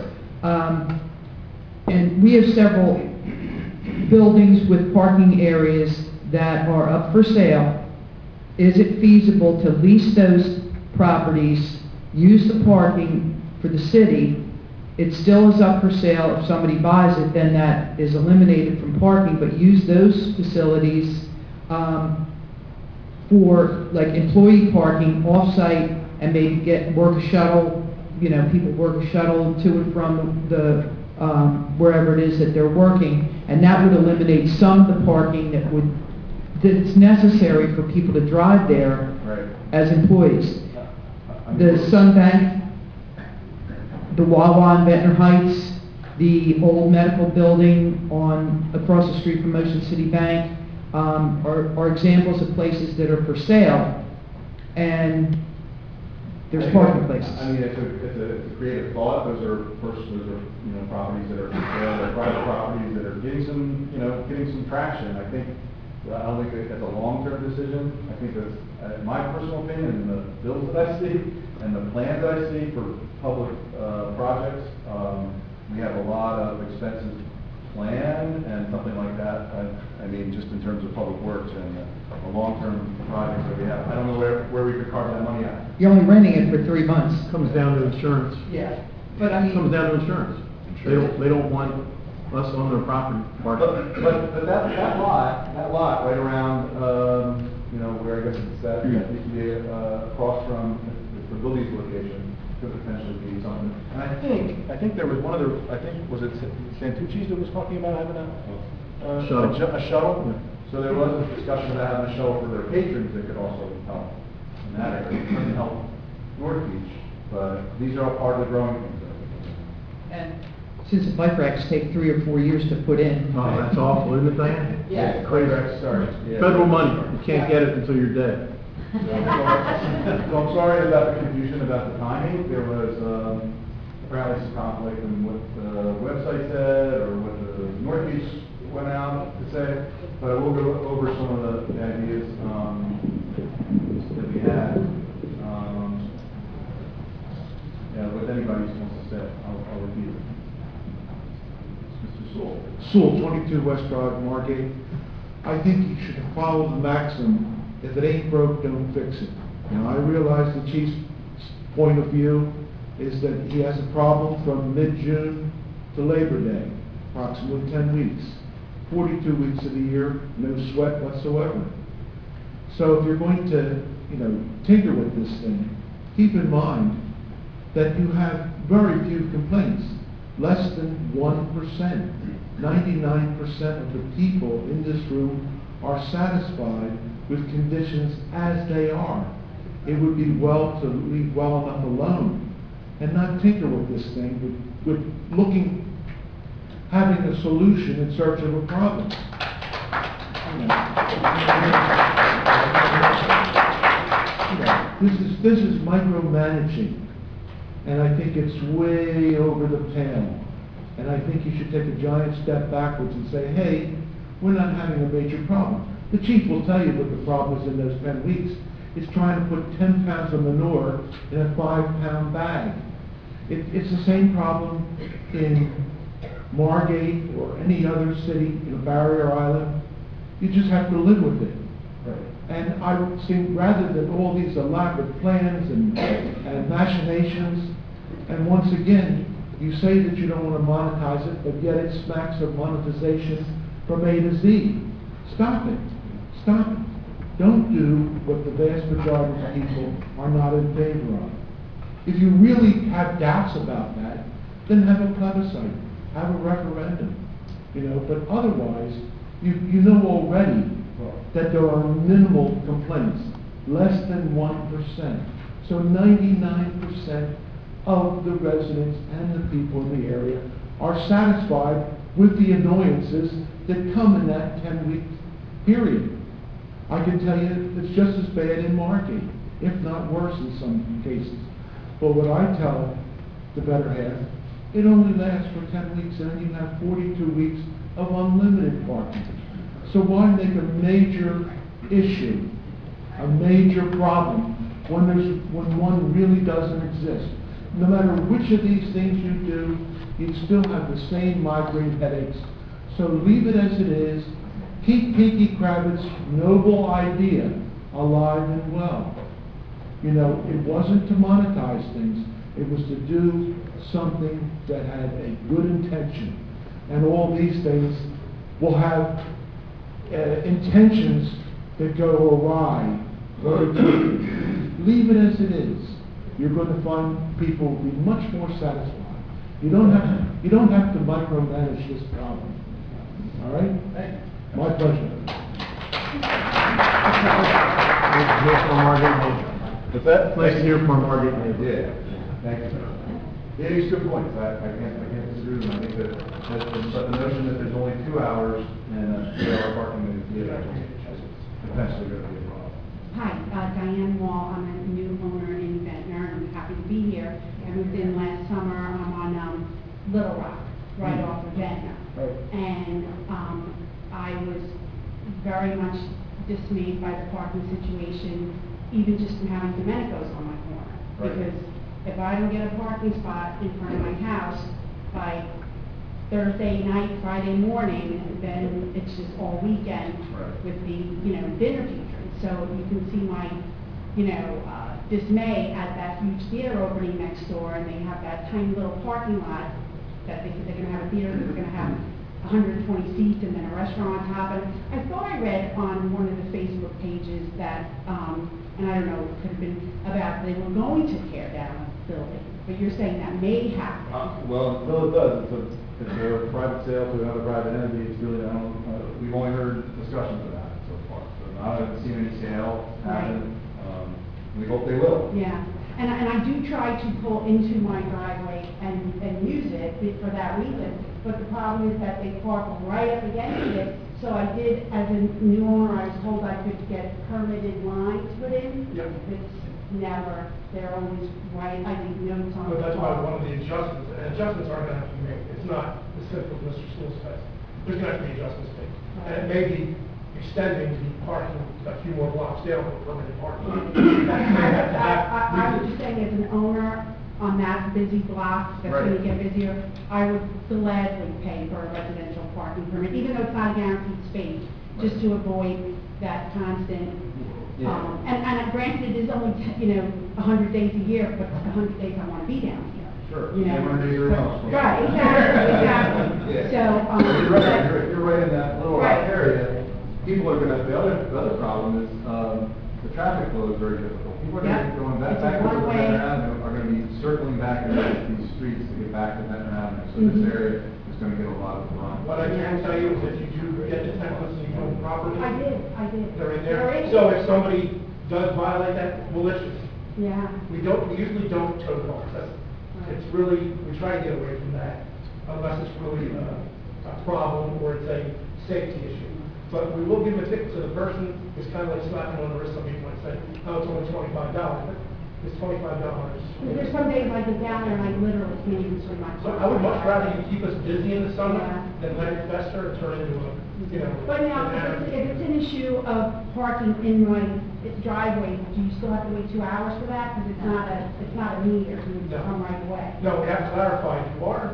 And we have several buildings with parking areas that are up for sale. Is it feasible to lease those properties, use the parking for the city? It still is up for sale. If somebody buys it, then that is eliminated from parking, but use those facilities for like employee parking off-site, and maybe work a shuttle, people work a shuttle to and from the wherever it is that they're working, and that would eliminate some of the parking that's necessary for people to drive there as employees. The Sunbank, the Wawa in Ventnor Heights, the old medical building across the street from Ocean City Bank are examples of places that are for sale, and there's parking places. I mean, it's a creative thought. Those are properties that are for sale, they're private properties that are getting some traction. I don't think that's a long-term decision. I think that's my personal opinion, and the bills that I see and the plans that I see for public projects. We have a lot of expenses planned and something like that. I mean, just in terms of public works and the long-term projects that we have. I don't know where we could carve that money out. You're only renting it for 3 months. Comes down to insurance. Yeah, but I mean, Comes down to insurance. They don't want us on their property parking. But that lot right around, where I guess it's that across from the Billy's location could potentially be something. And I think there was was it Santucci's that was talking about having a shuttle? Yeah. So there was a discussion about having a shuttle for their patrons that could also help in that area. It doesn't help North Beach, but these are all part of the growing things. and since the bike racks take 3 or 4 years to put in. Oh, that's awful, isn't it, Diane? Yeah. Crazy, sorry. Yeah. Federal money, you can't get it until you're dead. So I'm sorry about the confusion about the timing. There was apparently some conflict in what the website said or what the North Beach went out to say, but we'll go over some of the ideas that we had. What anybody wants to say, I'll repeat it. Mr. Sewell. Sewell, 22 West Drive, Margate. I think you should follow the maxim, if it ain't broke, don't fix it. Now, I realize the chief's point of view is that he has a problem from mid-June to Labor Day, approximately 10 weeks. 42 weeks of the year, no sweat whatsoever. So if you're going to, tinker with this thing, keep in mind that you have very few complaints, less than 1%. 99% of the people in this room are satisfied with conditions as they are. It would be well to leave well enough alone and not tinker with this thing, with having a solution in search of a problem. This is micromanaging, and I think it's way over the pale. And I think you should take a giant step backwards and say, hey, we're not having a major problem. The chief will tell you what the problem is in those 10 weeks. It's trying to put 10 pounds of manure in a 5-pound bag. It's the same problem in Margate or any other city in a barrier island. You just have to live with it. And I would think rather than all these elaborate plans and machinations, and once again, you say that you don't want to monetize it, but yet it smacks of monetization from A to Z. Stop it. Stop it. Don't do what the vast majority of people are not in favor of. If you really have doubts about that, then have a plebiscite, have a referendum, but otherwise, you know already that there are minimal complaints, less than 1%. So 99% of the residents and the people in the area are satisfied with the annoyances that come in that 10-week period. I can tell you it's just as bad in Margate, if not worse in some cases. But what I tell the better half, it only lasts for 10 weeks, and then you have 42 weeks of unlimited parking. So why make a major issue, a major problem, when one really doesn't exist? No matter which of these things you do, you still have the same migraine headaches. So leave it as it is. Keep Pinky Kravitz's noble idea alive and well. It wasn't to monetize things. It was to do something that had a good intention. And all these things will have intentions that go awry very quickly. Leave it as it is. You're going to find people will be much more satisfied. You don't have to micromanage this problem. All right? My pleasure. With that, nice to hear from Margate. Yeah, thank you. Yeah, these good points. I can't disagree with them. I think that the notion that there's only 2 hours and a 3-hour parking is potentially going to be a problem. Hi, Diane Wall. I'm a new owner in Ventnor, and I'm happy to be here. I moved in last summer. I'm on Little Rock, right off of Ventnor. Right. And I was very much dismayed by the parking situation, even just from having Domenico's on my corner. Right. Because if I don't get a parking spot in front of my house by Thursday night, Friday morning, then it's just all weekend with the, dinner patrons. So you can see my, dismay at that huge theater opening next door, and they have that tiny little parking lot that they're going to have a theater that's going to have 120 seats and then a restaurant on top. And I thought I read on one of the Facebook pages that, and I don't know, it could have been about they were going to tear down the building, but you're saying that may happen. Well, until it does, it's a private sale to another private entity. It's really, we've only heard discussions about it so far. So I haven't seen any sale happen. We hope they will. Yeah, and I do try to pull into my driveway and use it for that reason. But the problem is that they park right up against it. So I did, as a new owner, I was told I could get permitted lines put in. Yep. It's never, they're always right, I leave notes on But the that's why car. one of the adjustments, and adjustments are gonna have to be made. It's not as simple as Mr. Sewell says. There's gonna have to be adjustments made. And it may be extending the parking a few more blocks down for permanent parking. I was just saying, as an owner on that busy block, that's gonna get busier, I would gladly pay for a residential parking permit, even though it's not a guaranteed space, just to avoid that constant. And granted, it is only, 100 days a year, but it's the 100 days I wanna be down here. Sure. You know? Right, exactly. Yeah. So, You're right in that little Right. area. People are gonna, the other problem is, the traffic flow is very difficult. People are gonna Yeah. be going It's back a to one-way. Ventnor Avenue, are gonna be circling back in these streets to get back to Ventnor Avenue. So Mhm. this area is gonna get a lot of run. What I can tell you is that you do get the templates and you do them properly. I did. They're in They're there. in. So if somebody does violate that, malicious, Yeah. we usually don't tow cars. It's really, we try to get away from that unless it's really a problem or it's a safety issue. But we will give a ticket to the person. It's kind of like slapping on the wrist. Some people might say, oh, it's only $25, but it's $25. There's some days I get down there and I literally can't even swim my So car. I would much rather you keep us busy in the summer Yeah. than let it fester and turn into a, But now, an if it's an issue of parking in my driveway, do you still have to wait 2 hours for that? Because it's not a need, or you No. come right away. No, we have to clarify, if you are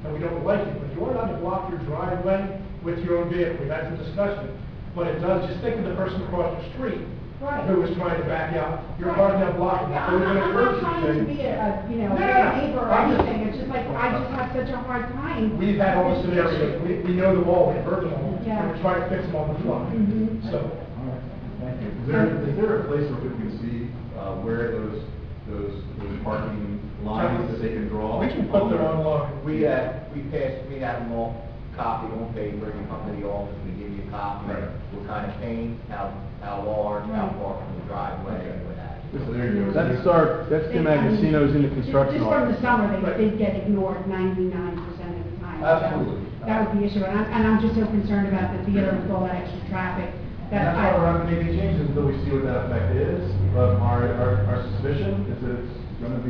and we don't like it, but you are allowed to block your driveway with your own vehicle, we've had some discussion. But it does, just think of the person across the street Right. who was trying to back out, your car's now blocking. Yeah, So I'm we're I'm gonna not urge you trying to to- be a, you know, No, no, a no. neighbor or I'm just- anything, it's just like, I just have such a hard time. We've had all the scenarios, we know them all, we've heard them all, Yeah. and we're trying to fix them on the fly. Mhm. So, Thank you. Is there a place where we can see, where those parking lines that they can draw? we can put them online. We have them all copied on paper, you come to the office, we give you a copy, Right. what kind of paint, how large, how far from the driveway, Okay. what have you. So there you go. That's Tim Agostino's in the construction Just from the office. summer, they get ignored 99% of the time. So Absolutely. That was the issue, and I'm just so concerned about the theater with all that extra traffic. And that's why we're not making changes until we see what that effect is, but our suspicion is that it's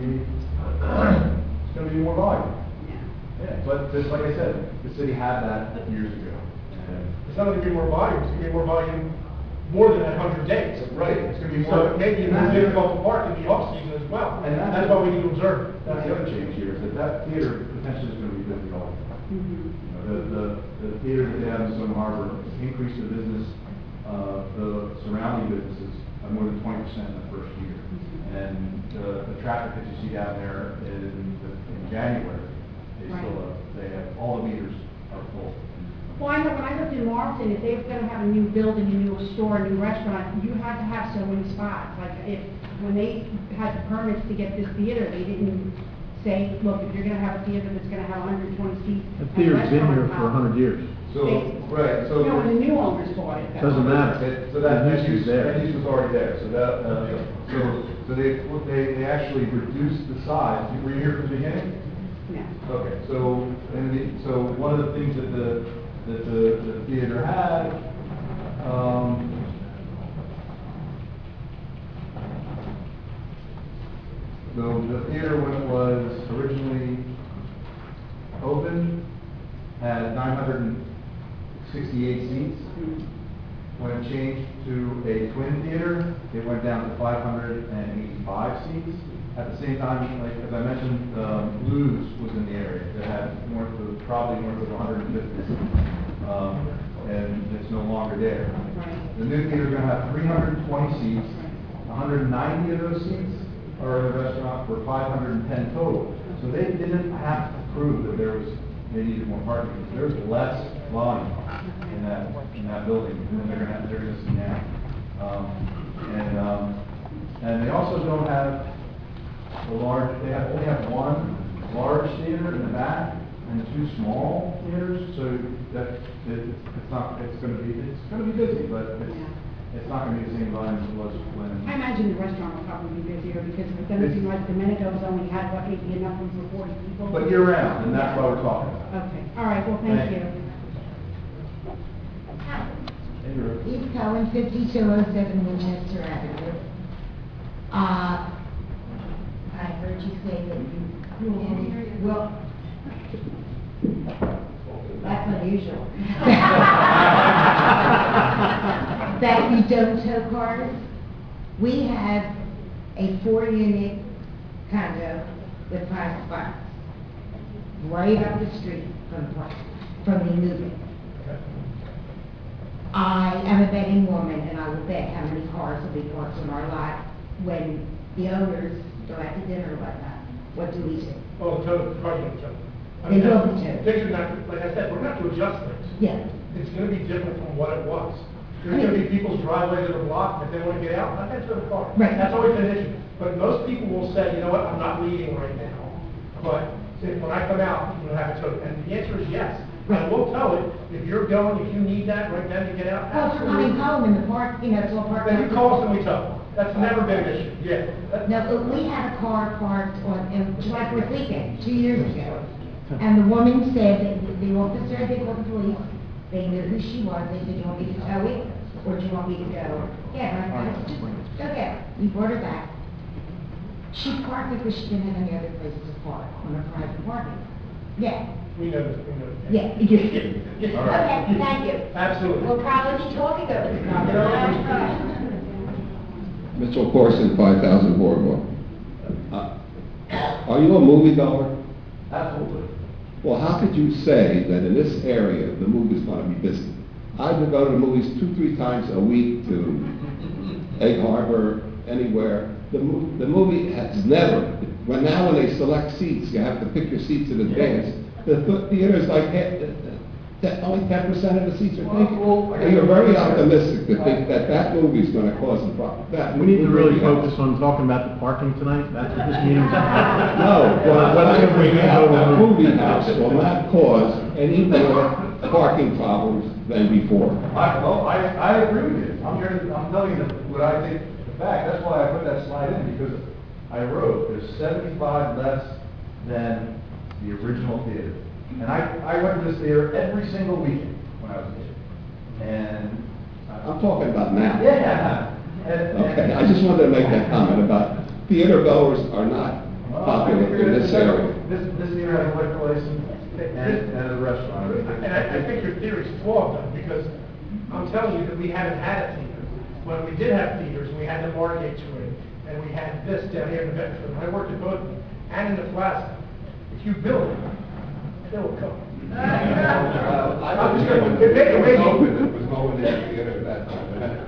gonna be more volume. Yeah, but just like I said, the city had that years ago. And It's not gonna be more volume, it's gonna be more volume more than 100 days. Right, it's gonna be So more. maybe it's more difficult to park in the off-season as well, And that's why we need to observe. That's the other change here, is that theater potentially is gonna be busy all the time. Mhm. You know, the theater that they have in Stone Harbor increased the business, the surrounding businesses by more than 20% in the first year. And the traffic that you see down there in January, they have, all the meters are full. Well, I know when I lived in Marlton, if they were gonna have a new building, a new store, a new restaurant, you had to have so many spots. Like, when they had the permits to get this theater, they didn't say, look, if you're gonna have a theater that's gonna have 120 seats. The and a theater's been here restaurant for 100 years. So, right, so. No, when the new owners bought it. Doesn't matter. So that The use is use, there. that use was already there, so that, so they actually reduced the size. Were you here from the beginning? No. Okay, so, so one of the things that the theater had, so the theater, when it was originally opened, had 968 seats. When it changed to a twin theater, it went down to 585 seats. At the same time, like, as I mentioned, Lou's was in the area that had probably north of 150. And it's no longer there. Right. The new theater is gonna have 320 seats, 190 of those seats are in the restaurant for 510 total. So they didn't have to prove that they needed more parking, because there's less volume in that building than they're gonna see now. And they also don't have they only have one large theater in the back and two small theaters, so that it's gonna be busy, but it's not gonna be the same volume as it was when. I imagine the restaurant will probably be busier because it doesn't seem like Domenico's only had, what, maybe enough room for 40 people? But year round, and that's why we're talking about Okay, all right, well, thank Thank you. it. Eve Cohen, 5207 Winchester Avenue. I heard you say that well, that's unusual. That you don't tow cars. We have a 4-unit condo with 5 spots, right up the street from the movie. I am a betting woman, and I will bet how many cars will be parked on our lot when the owners go out to dinner or whatnot. What do we do? Oh, total, probably don't total. They don't total. Things are not, like I said, we're not to adjust things. Yeah. It's gonna be different from what it was. There's gonna be people's driveways that are blocked, if they wanna get out, not that to the car. Right. That's always been an issue. But most people will say, you know what, I'm not leaving right now. But when I come out, you know, have it towed. And the answer is yes. I will tow it, if you're going, if you need that right then to get out, Well, if you're coming absolutely. home in the park, you know, it's all parked. Then you call us and we tow. That's never been an issue, yeah. No, but we had a car parked on July 4th weekend, 2 years ago. And the woman said that the officer, they called the police, they knew who she was, they said, do you want me to tow it, or do you want me to go? Yeah, I said, just go get it. We brought her back. She parked because she didn't have any other places to park on her private parking. Yeah. We know this, we know this. Yeah. All right. Okay, thank you. Absolutely. We'll probably be talking over this conversation. Mitchell Corson, 5,000 Boardwalk. Are you a movie goer? Absolutely. Well, how could you say that in this area, the movie's gonna be busy? I would go to the movies 2-3 times a week to Egg Harbor, anywhere. The movie has never, when they select seats, you have to pick your seats in advance. The theater's like, only 10% of the seats are taken. And you're very optimistic to think that that movie's gonna cause a problem. We need to really focus on talking about the parking tonight. That's what this meeting's about. No, what I bring out, that movie house will not cause any more parking problems than before. I agree with you. I'm telling you what I think the fact. That's why I put that slide in, because I wrote, there's 75 less than the original theater. And I went to this theater every single weekend when I was a kid. And I'm talking about now. yeah. Okay, I just wanted to make that comment about theater goers are not popular in this area. This theater has a liquor license and a restaurant. And I think your theory's flawed though, because I'm telling you that we haven't had a theater. When we did have theaters, and we had the Margate to it, and we had this down here in the Bedford, I worked at both of them, and in the plaza. If you build it, they will come. I'm just going It was open, it was going in the theater at that time.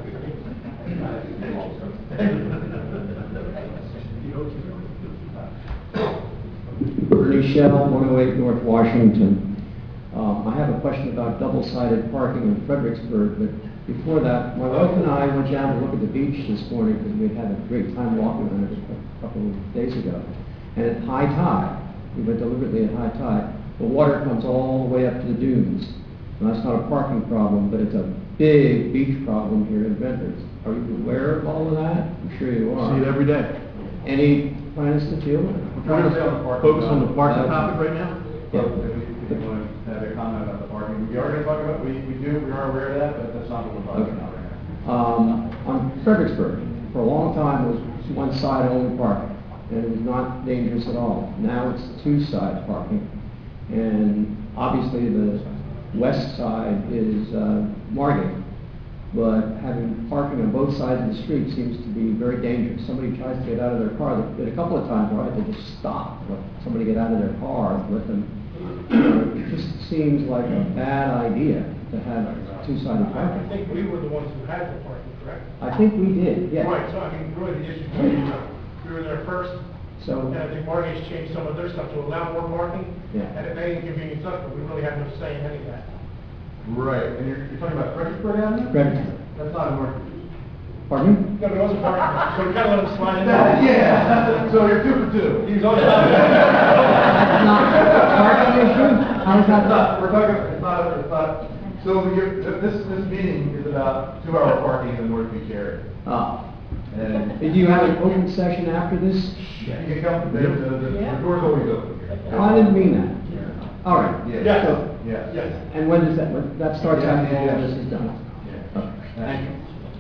Bernie Shell, 108 North Washington. I have a question about double-sided parking in Fredericksburg, but before that, my wife and I went down to look at the beach this morning because we had a great time walking on it a couple of days ago. And at high tide, we went deliberately at high tide, the water comes all the way up to the dunes. And that's not a parking problem, but it's a big beach problem here in Bedford. Are you aware of all of that? I'm sure you are. See it every day. Any plans to deal with it? We're trying to focus on the parking topic right now. If you want to have a comment about the parking, we are going to talk about, we are aware of that, but that's not what we're talking about right now. On Fredericksburg, for a long time, it was one-side only parking, and it was not dangerous at all. Now it's two-side parking, and obviously the west side is Margate, but having parking on both sides of the street seems to be very dangerous. Somebody tries to get out of their car, a couple of times where I had to just stop, let somebody get out of their car, let them. It just seems like a bad idea to have two-sided I parking. think we were the ones who had the parking, correct? I think we did, yes. Right, so I mean, really the issue, we were there first, So, and I think Margate's changed some of their stuff to allow more parking. Yeah. And it may inconvenience us, but we really have no say in any of that. Right, and you're talking about Fredericksburg Avenue? Fredericksburg. That's not in North Beach. Pardon me? No, there wasn't parking, so we kind of let them slide in. Yeah, so you're 2 for 2. He's always. That's not a parking issue? How is that? We're talking, it's not, so this meeting is about 2-hour parking in the North Beach area. And Did you have an open session after this? you can come, the door's always open here. Oh, I didn't mean that. All right. Yes. So, Yes. Yes. and when does that starts Yeah, after all yeah. this is done? Yeah. Okay, thank you.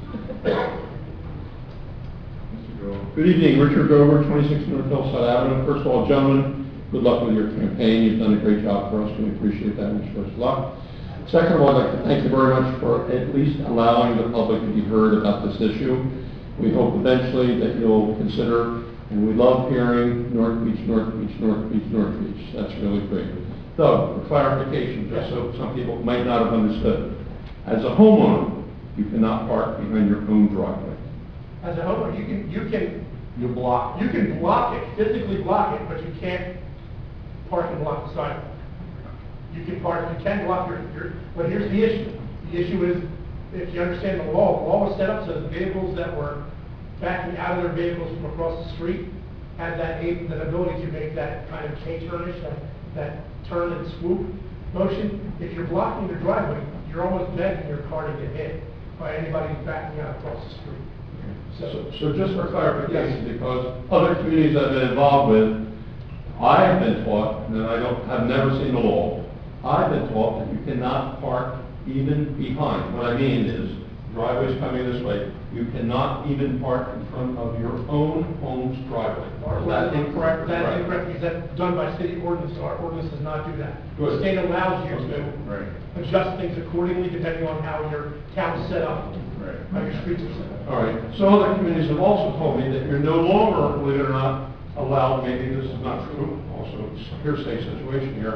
Good evening, Richard Grover, 26 North Hillside Avenue. First of all, gentlemen, good luck with your campaign. You've done a great job for us. We appreciate that. Wish us luck. Second of all, I'd like to thank you very much for at least allowing the public to be heard about this issue. We hope eventually that you'll consider, and we love hearing North Beach, North Beach, North Beach, North Beach. That's really great. So, for clarification, just so some people might not have understood, as a homeowner, you cannot park behind your own driveway. As a homeowner, you can block it, physically block it, but you can't park and block the sidewalk. You can block but here's the issue. The issue is, if you understand the law was set up so that vehicles that were backing out of their vehicles from across the street had that ability to make that kind of K-turnish, that turn and swoop motion. If you're blocking your driveway, you're almost begging your car to get hit by anybody who's backing out across the street. So just for clarification, because other communities I've been involved with, I have been taught, and I've never seen the law, I've been taught that you cannot park even behind. What I mean is, driveways coming this way, you cannot even park in front of your own home's driveway. Is that incorrect? That's incorrect, because that's done by city ordinance, our ordinance does not do that. Good. The state allows you Okay. to adjust things accordingly, depending on how your town's set up, how your streets are set up. All right, so other communities have also told me that you're no longer, believe it or not, allowed, maybe this is not true, also it's a hearsay situation here,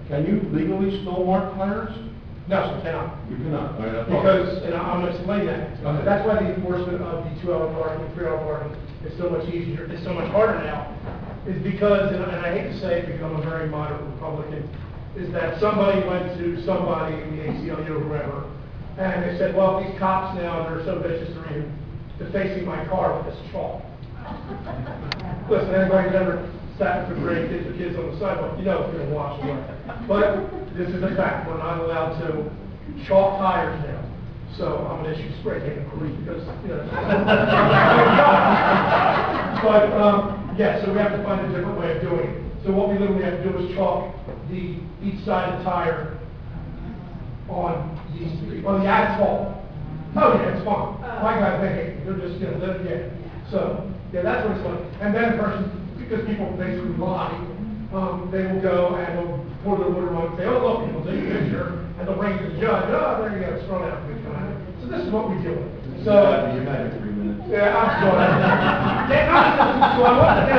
Can you legally snow mark tires? No, sir, cannot. You cannot. All right, I thought- Because, and I'm going to explain that. Okay. That's why the enforcement of the 2-hour parking, 3-hour parking is so much easier, it's so much harder now, is because, and I hate to say it because I'm a very moderate Republican, is that somebody went to somebody in the ACLU or whoever, and they said, well, these cops now, they're so vicious, they're even defacing my car with this chalk. Listen, anybody's ever sat with their kids or kids on the sidewalk, you know it's going to wash away. But this is a fact, we're not allowed to chalk tires now. So I'm going to issue spray paint of police because, you know. But, yeah, so we have to find a different way of doing it. So what we literally have to do is chalk each side of the tire on the asphalt. Oh, yeah, it's fine. My guys, they're just, you know, yeah. So, yeah, that's what it's like. And then a person, because people basically lie, they will go and they'll pour their water on and say, oh, look, and they'll take a picture, and they'll bring it to the judge, oh, there you go, it's thrown out. So this is what we do. So. You've had it 3 minutes. Yeah, I'm sorry. Yeah, so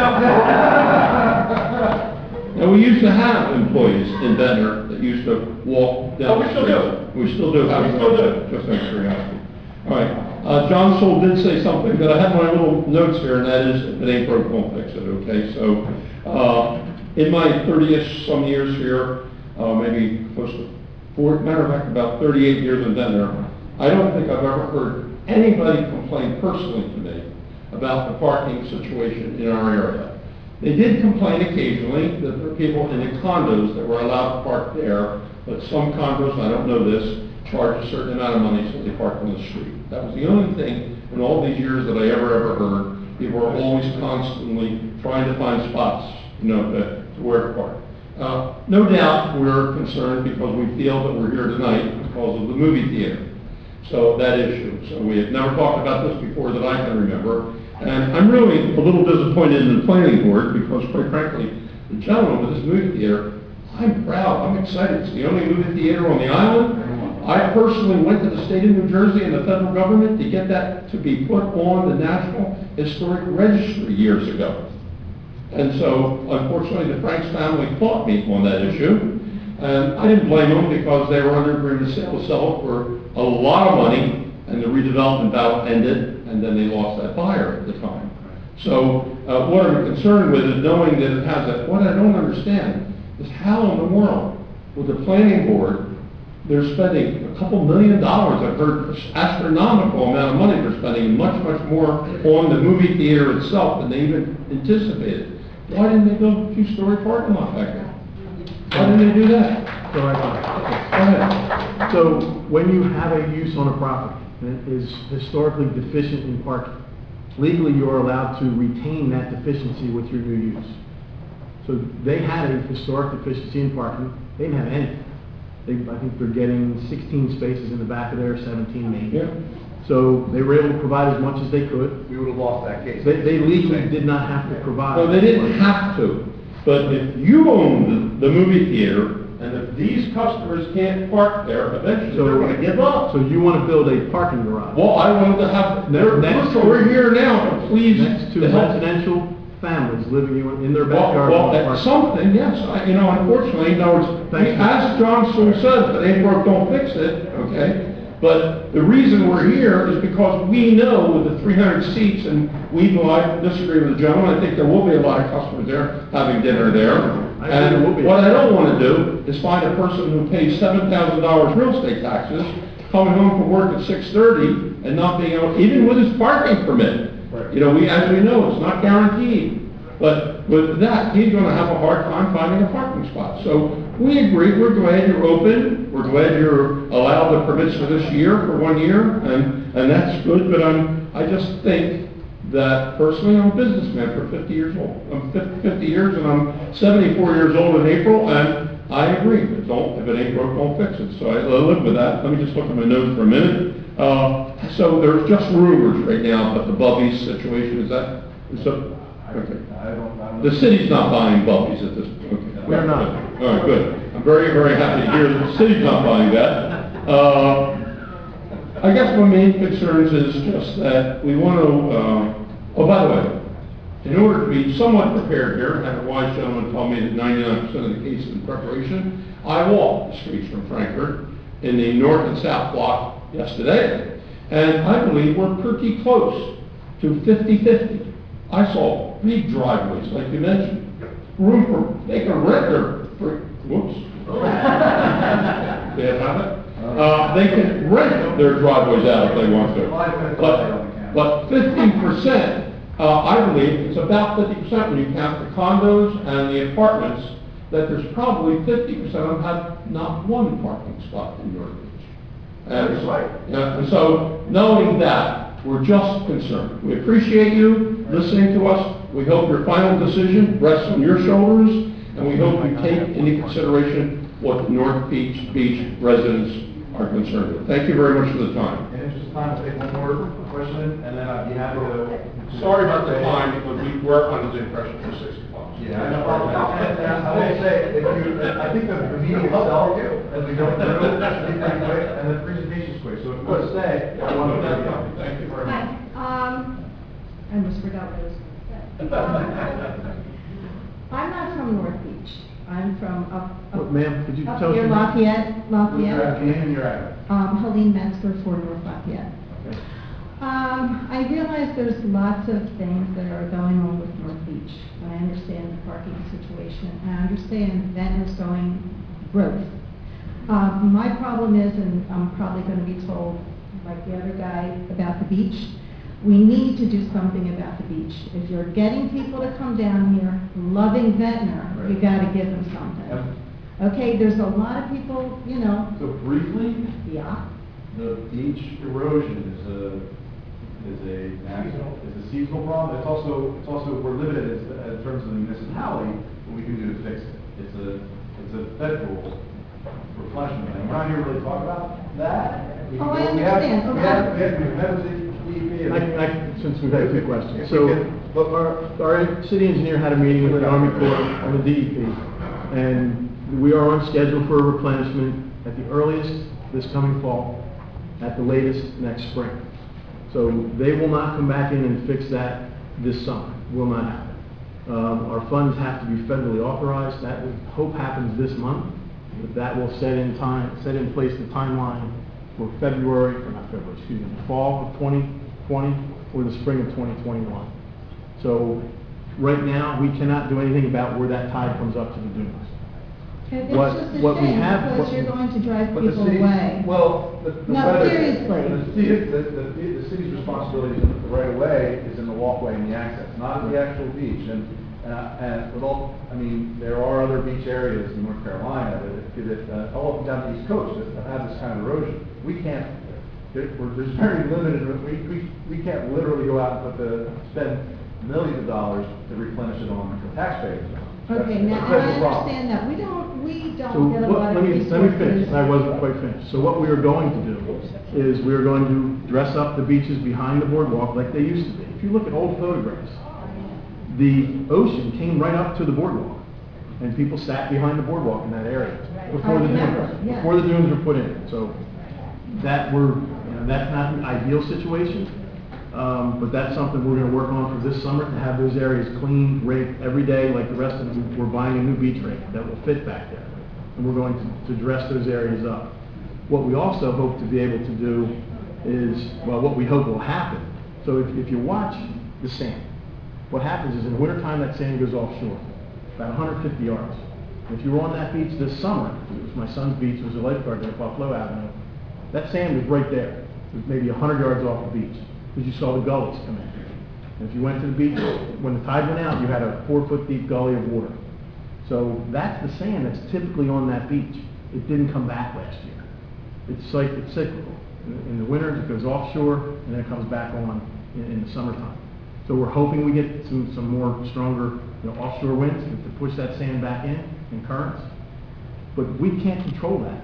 I want to, Now, we used to have employees in Ventnor that used to walk down Oh, we the still street. do. We still do. We still do. Just out of curiosity. All right. John Soul did say something, but I have my little notes here, and that is, if it ain't broke, don't fix it, okay? So, in my 30-ish some years here, maybe close to matter of fact, about 38 years in Ventnor, I don't think I've ever heard anybody complain personally to me about the parking situation in our area. They did complain occasionally that there were people in the condos that were allowed to park there, but some condos, I don't know this, charge a certain amount of money so they park on the street. That was the only thing in all these years that I ever heard. People were always constantly trying to find spots, you know, to where to park. No doubt we're concerned because we feel that we're here tonight because of the movie theater. So that issue. So we have never talked about this before that I can remember. And I'm really a little disappointed in the planning board because, quite frankly, the gentleman with this movie theater, I'm proud, I'm excited. It's the only movie theater on the island. I personally went to the state of New Jersey and the federal government to get that to be put on the National Historic Registry years ago. And so, unfortunately, the Franks family fought me on that issue. And I didn't blame them because they were under agreement to sell it for a lot of money, and the redevelopment battle ended, and then they lost that buyer at the time. So what I'm concerned with is knowing that it has that. What I don't understand is how in the world, with the planning board, they're spending a couple $1 million. I've heard astronomical amount of money they're spending, much, much more on the movie theater itself than they even anticipated. Why didn't they build a two-story parking lot back there? Why didn't they do that? Go ahead. So when you have a use on a property that is historically deficient in parking, legally you are allowed to retain that deficiency with your new use. So they had a historic deficiency in parking. They didn't have anything. I think they're getting 16 spaces in the back of there, 17 maybe. Yeah. So they were able to provide as much as they could. We would have lost that case. They legally did not have to provide. No, they didn't have to. But if you own the movie theater, and if these customers can't park there, eventually they're going to give up. So you want to build a parking garage? Well, I wanted to have, Next to- we're here now to please. Next to to help. residential families living in their Well, backyard. well, that's something, yes. Unfortunately, in other words, as John Stoll said, if it ain't broke, don't fix it, okay? But the reason we're here is because we know with the 300 seats, and I disagree with the gentleman, I think there will be a lot of customers there having dinner there. I think there will be. And what I don't want to do is find a person who pays $7,000 real estate taxes, coming home from work at 6:30 and not being able, even with his parking permit. Right. As we know, it's not guaranteed. But with that, he's going to have a hard time finding a parking spot. So we agree, we're glad you're open, we're glad you're allowed the permits for this year, for 1 year, and that's good, but I just think that personally, I'm a businessman for 50 years old. I'm 50 years and I'm 74 years old in April, and I agree, if it ain't broke, don't fix it. So I live with that. Let me just look at my notes for a minute. So there's just rumors right now about the Bubby's situation. Okay. The city's not buying Bubby's at this point. Okay. We're not. All right, good. I'm very, very happy to hear that the city's not buying that. I guess my main concerns is just that we want to, oh, by the way, in order to be somewhat prepared here, and have a wise gentleman tell me that 99% of the cases in preparation, I walked the streets from Frankfurt in the north and south block yesterday, and I believe we're pretty close to 50-50. I saw big driveways, like you mentioned, room for, they can rent whoops. They have it? They can rent their driveways out if they want to. But 50%, I believe it's about 50% when you count the condos and the apartments, that there's probably 50% of them have not one parking spot in North Beach. And, yeah, and so knowing that, we're just concerned. We appreciate you listening to us. We hope your final decision rests on your shoulders, and we hope you take into consideration what the North Beach residents are concerned with. Thank you very much for the time. And it's just time to take one more question, and then I'd be happy to... Sorry about the time, but we were under the impression for 6 o'clock. Yeah, I know. I will say, I think the meeting itself, as we go through, should be pretty quick, and the presentation's quick, so if you want to stay, I want to... Thank you very much. Hi, I almost forgot what I was going to say. I'm not from North Beach. I'm from up Ma'am, could you up tell us near your Lafayette. Your name and your address. Helene Metzger for North Lafayette. Okay. I realize there's lots of things that are going on with North Beach. And I understand the parking situation. And I understand Ventnor's going growth. My problem is, and I'm probably going to be told, like the other guy, about the beach. We need to do something about the beach. If you're getting people to come down here, loving Ventnor, you got to give them something. Okay, there's a lot of people, you know. So briefly, Yeah. the beach erosion is a seasonal problem. It's also we're limited in terms of the municipality what we can do to fix it. It's a federal replenishment thing. We're not here to really talk about that. Oh, I understand. We have the DEP. Since we've had 2 questions. So, our city engineer had a meeting with the Army Corps and the DEP, and we are on schedule for a replenishment at the earliest this coming fall, at the latest next spring. So they will not come back in and fix that this summer. Will not happen. Our funds have to be federally authorized. That we hope happens this month, but that will set in place the timeline for fall of 2020 or the spring of 2021. So right now, we cannot do anything about where that tide comes up to the dunes. It's What- just a what we shame have- because what- you're going to drive But the people city's, away. well, the No, weather- seriously. The city's responsibility is the right of way is in the walkway and the access, not the actual beach. And with all, I mean, there are other beach areas in North Carolina that all up and down the East Coast that have this kind of erosion. We can't, there's very limited, we can't literally go out and spend millions of dollars to replenish it on the taxpayers. Okay, now, That's and I the problem. understand that. We So don't get a lot of let me resources. finish. I wasn't quite finished. So what we are going to do is we are going to dress up the beaches behind the boardwalk like they used to be. If you look at old photographs, the ocean came right up to the boardwalk, and people sat behind the boardwalk in that area before the dunes were put in. So that's not an ideal situation, but that's something we're going to work on for this summer, to have those areas cleaned, raked every day like the rest of them. We're buying a new beach rake that will fit back there, and we're going to dress those areas up. What we also hope to be able to do is, well, what we hope will happen. So if you watch the sand, what happens is in the wintertime that sand goes offshore, about 150 yards. If you were on that beach this summer, it was my son's beach, it was a lifeguard there at Buffalo Avenue, that sand was right there. It was maybe 100 yards off the beach, because you saw the gullies come in. And if you went to the beach, when the tide went out, you had a 4-foot deep gully of water. So that's the sand that's typically on that beach. It didn't come back last year. It's cyclical. In the winter, it goes offshore, and then it comes back on in the summertime. So we're hoping we get some more stronger, offshore winds to push that sand back in currents. But we can't control that.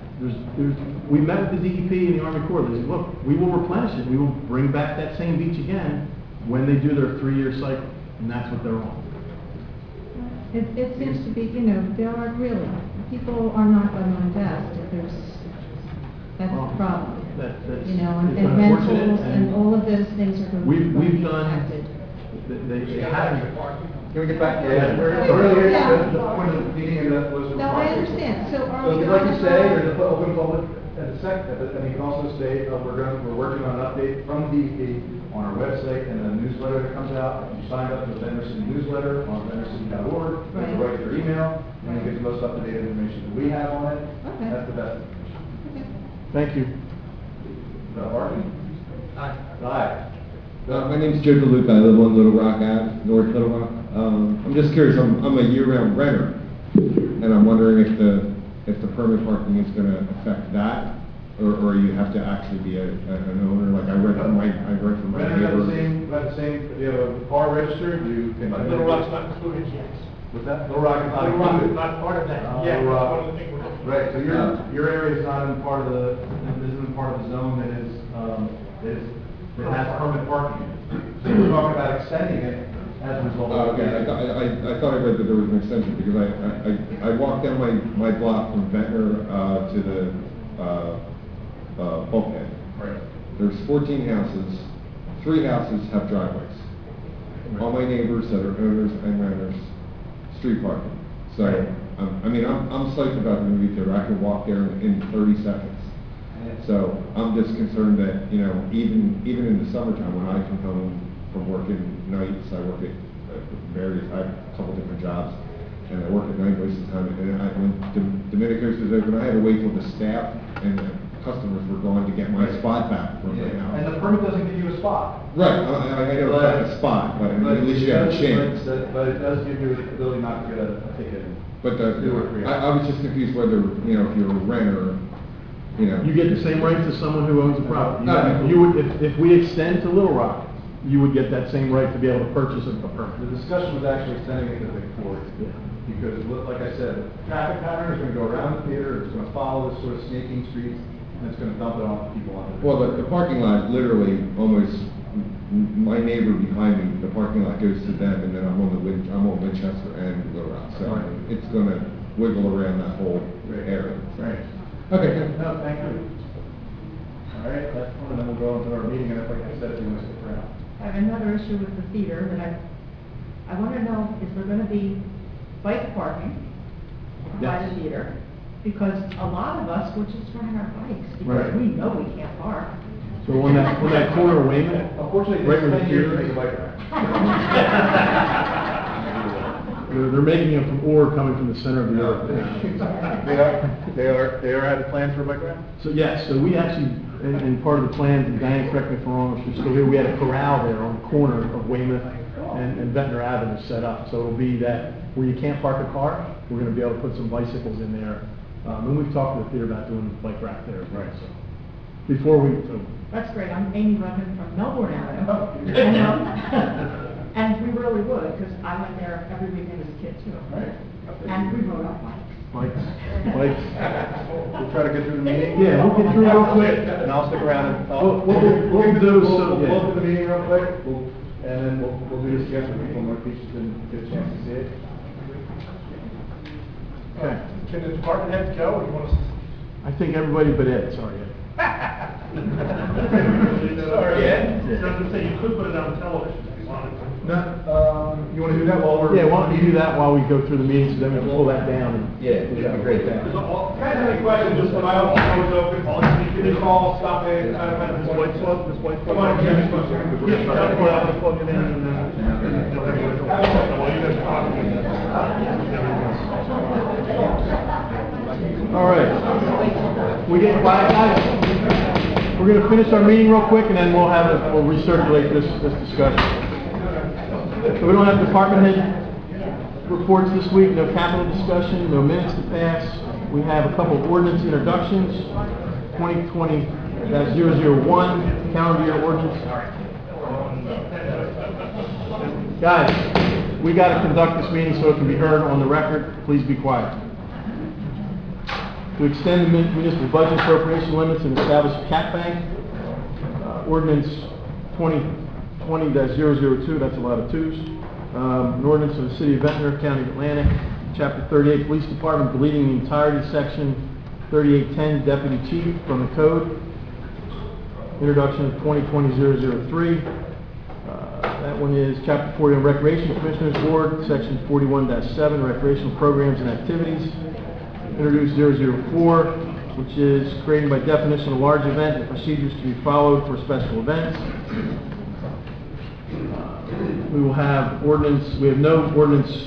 We met with the DEP and the Army Corps. They said, look, we will replenish it. We will bring back that same beach again when they do their 3-year cycle. And that's what they're on. It seems to be, there are really, people are not going to invest if that's the problem. That's And unfortunate, rentals and all of those things are going to be we've done impacted. they haven't. Can we get back? Yeah, earlier, the point of the meeting and that was. No, I understand. So are So we if you'd like going to to say, vote? there's an open public at the and you can also say, we're working on an update from DEP on our website and a newsletter that comes out. If you sign up for the Ventnor City newsletter on ventnorcity.org, you can Right. write your email, and you get the most up-to-date information that we have on it. Okay. That's the best information. Thank you. Aye. My name's Joe DeLuca, I live on Little Rock Ave, North Little Rock. I'm just curious, I'm a year-round renter, and I'm wondering if the permit parking is gonna affect that, or you have to actually be an owner, like I rent from my Renting neighbor. got the same, if you have a car registered, you can. Little Rock's not included yet. What's that? Little Rock is not Little Rock included. is not part of that. Yeah, Yeah, Little that's Rock. one of the things we're looking for. Right, so your area is not in part of the, isn't part of the zone that has permit parking. So we're talking about extending it as a result of. Okay, I thought I read that there was an extension, because I walked down my block from Ventnor, to the, bulkhead. Right. There's 14 houses, 3 houses have driveways. All my neighbors that are owners and renters, street parking. So, Right. I'm psyched about the movie theater, I can walk there in 30 seconds. So, I'm just concerned that, even in the summertime, when I come home from working nights, I work at I have a couple different jobs, and I work at night most of the time, and when Domenico's was open, I had to wait till the staff and the customers were gone to get my spot back from my house. And the permit doesn't give you a spot. Right, I know it's not a spot, but at least you have a chance. But it does give you the ability not to get a ticket. But I was just confused whether, if you're a renter, You get the same rights as someone who owns a property. No. You would, if we extend to Little Rock, you would get that same right to be able to purchase a permit. The discussion was actually extending it to Victoria. Because, like I said, traffic pattern is going to go around the theater, it's going to follow this sort of snaking streets, and it's going to dump it on people on the. Well, the parking lot, literally, almost, my neighbor behind me, the parking lot goes to them, and then I'm on Winchester and Little Rock. So Right. it's gonna wiggle around that whole area. Right. Okay, good. No, thank you. All right, that's one, and then we'll go into our meeting, and like I said, if you want to stick around. I have another issue with the theater that I want to know, is there going to be bike parking by the theater? Because a lot of us will just ride our bikes because Right. we know we can't park. So on that corner of Weymouth, Unfortunately, right this where the 10 years to theater make is, a bike rack. they're making them from ore coming from the center of the earth. They are had plans for a bike rack? So yes, so we actually, in part of the plans, and Diane, correct me if I'm wrong, if you're still here, we had a corral there on the corner of Weymouth and Ventnor Avenue set up. So it'll be that where you can't park a car, we're gonna be able to put some bicycles in there. And we've talked to the theater about doing a bike rack there as well, so. Before we, so, That's great, I'm Amy Rudman from Melbourne Avenue. And we really would, because I went there every weekend as a kid too. Right. And we rode our bikes. bikes. We'll try to get through the meeting. Yeah, we'll get through it real quick. And I'll stick around and. We'll do some, yeah. We'll look at the meeting real quick, and then we'll do this again for people in North Beach that didn't get a chance to see it. Okay. Can the department heads go, or you want us to? I think everybody but Ed, sorry, Ed. Sorry, Ed. I was gonna say, you could put it on television if you wanted to. You wanna do that while we're? Yeah, why don't you do that while we go through the meetings, then we'll pull that down and. Yeah, that'd be great, thanks. If you guys have any questions, just when I open the doors open, you can call, stop in, this white plug. Come on, Jimmy. Plug it in and then. All right. We get quiet, guys. We're gonna finish our meeting real quick and then we'll recirculate this discussion. So we don't have department head reports this week, no capital discussion, no minutes to pass. We have a couple of ordinance introductions, 2020-001, calendar year ordinance. Guys, we gotta conduct this meeting so it can be heard on the record. Please be quiet. To extend the municipal budget appropriation limits and establish a cap bank, ordinance 2020-002, that's a lot of twos. An ordinance of the City of Ventnor, County of Atlantic, Chapter 38, Police Department, deleting the entirety of Section 3810, Deputy Chief, from the Code. Introduction of 2020-003. That one is Chapter 40 on Recreation Commissioners Board, Section 41-7, Recreational Programs and Activities. Introduce 004, which is creating by definition a large event and procedures to be followed for special events. We will have ordinance, we have no ordinance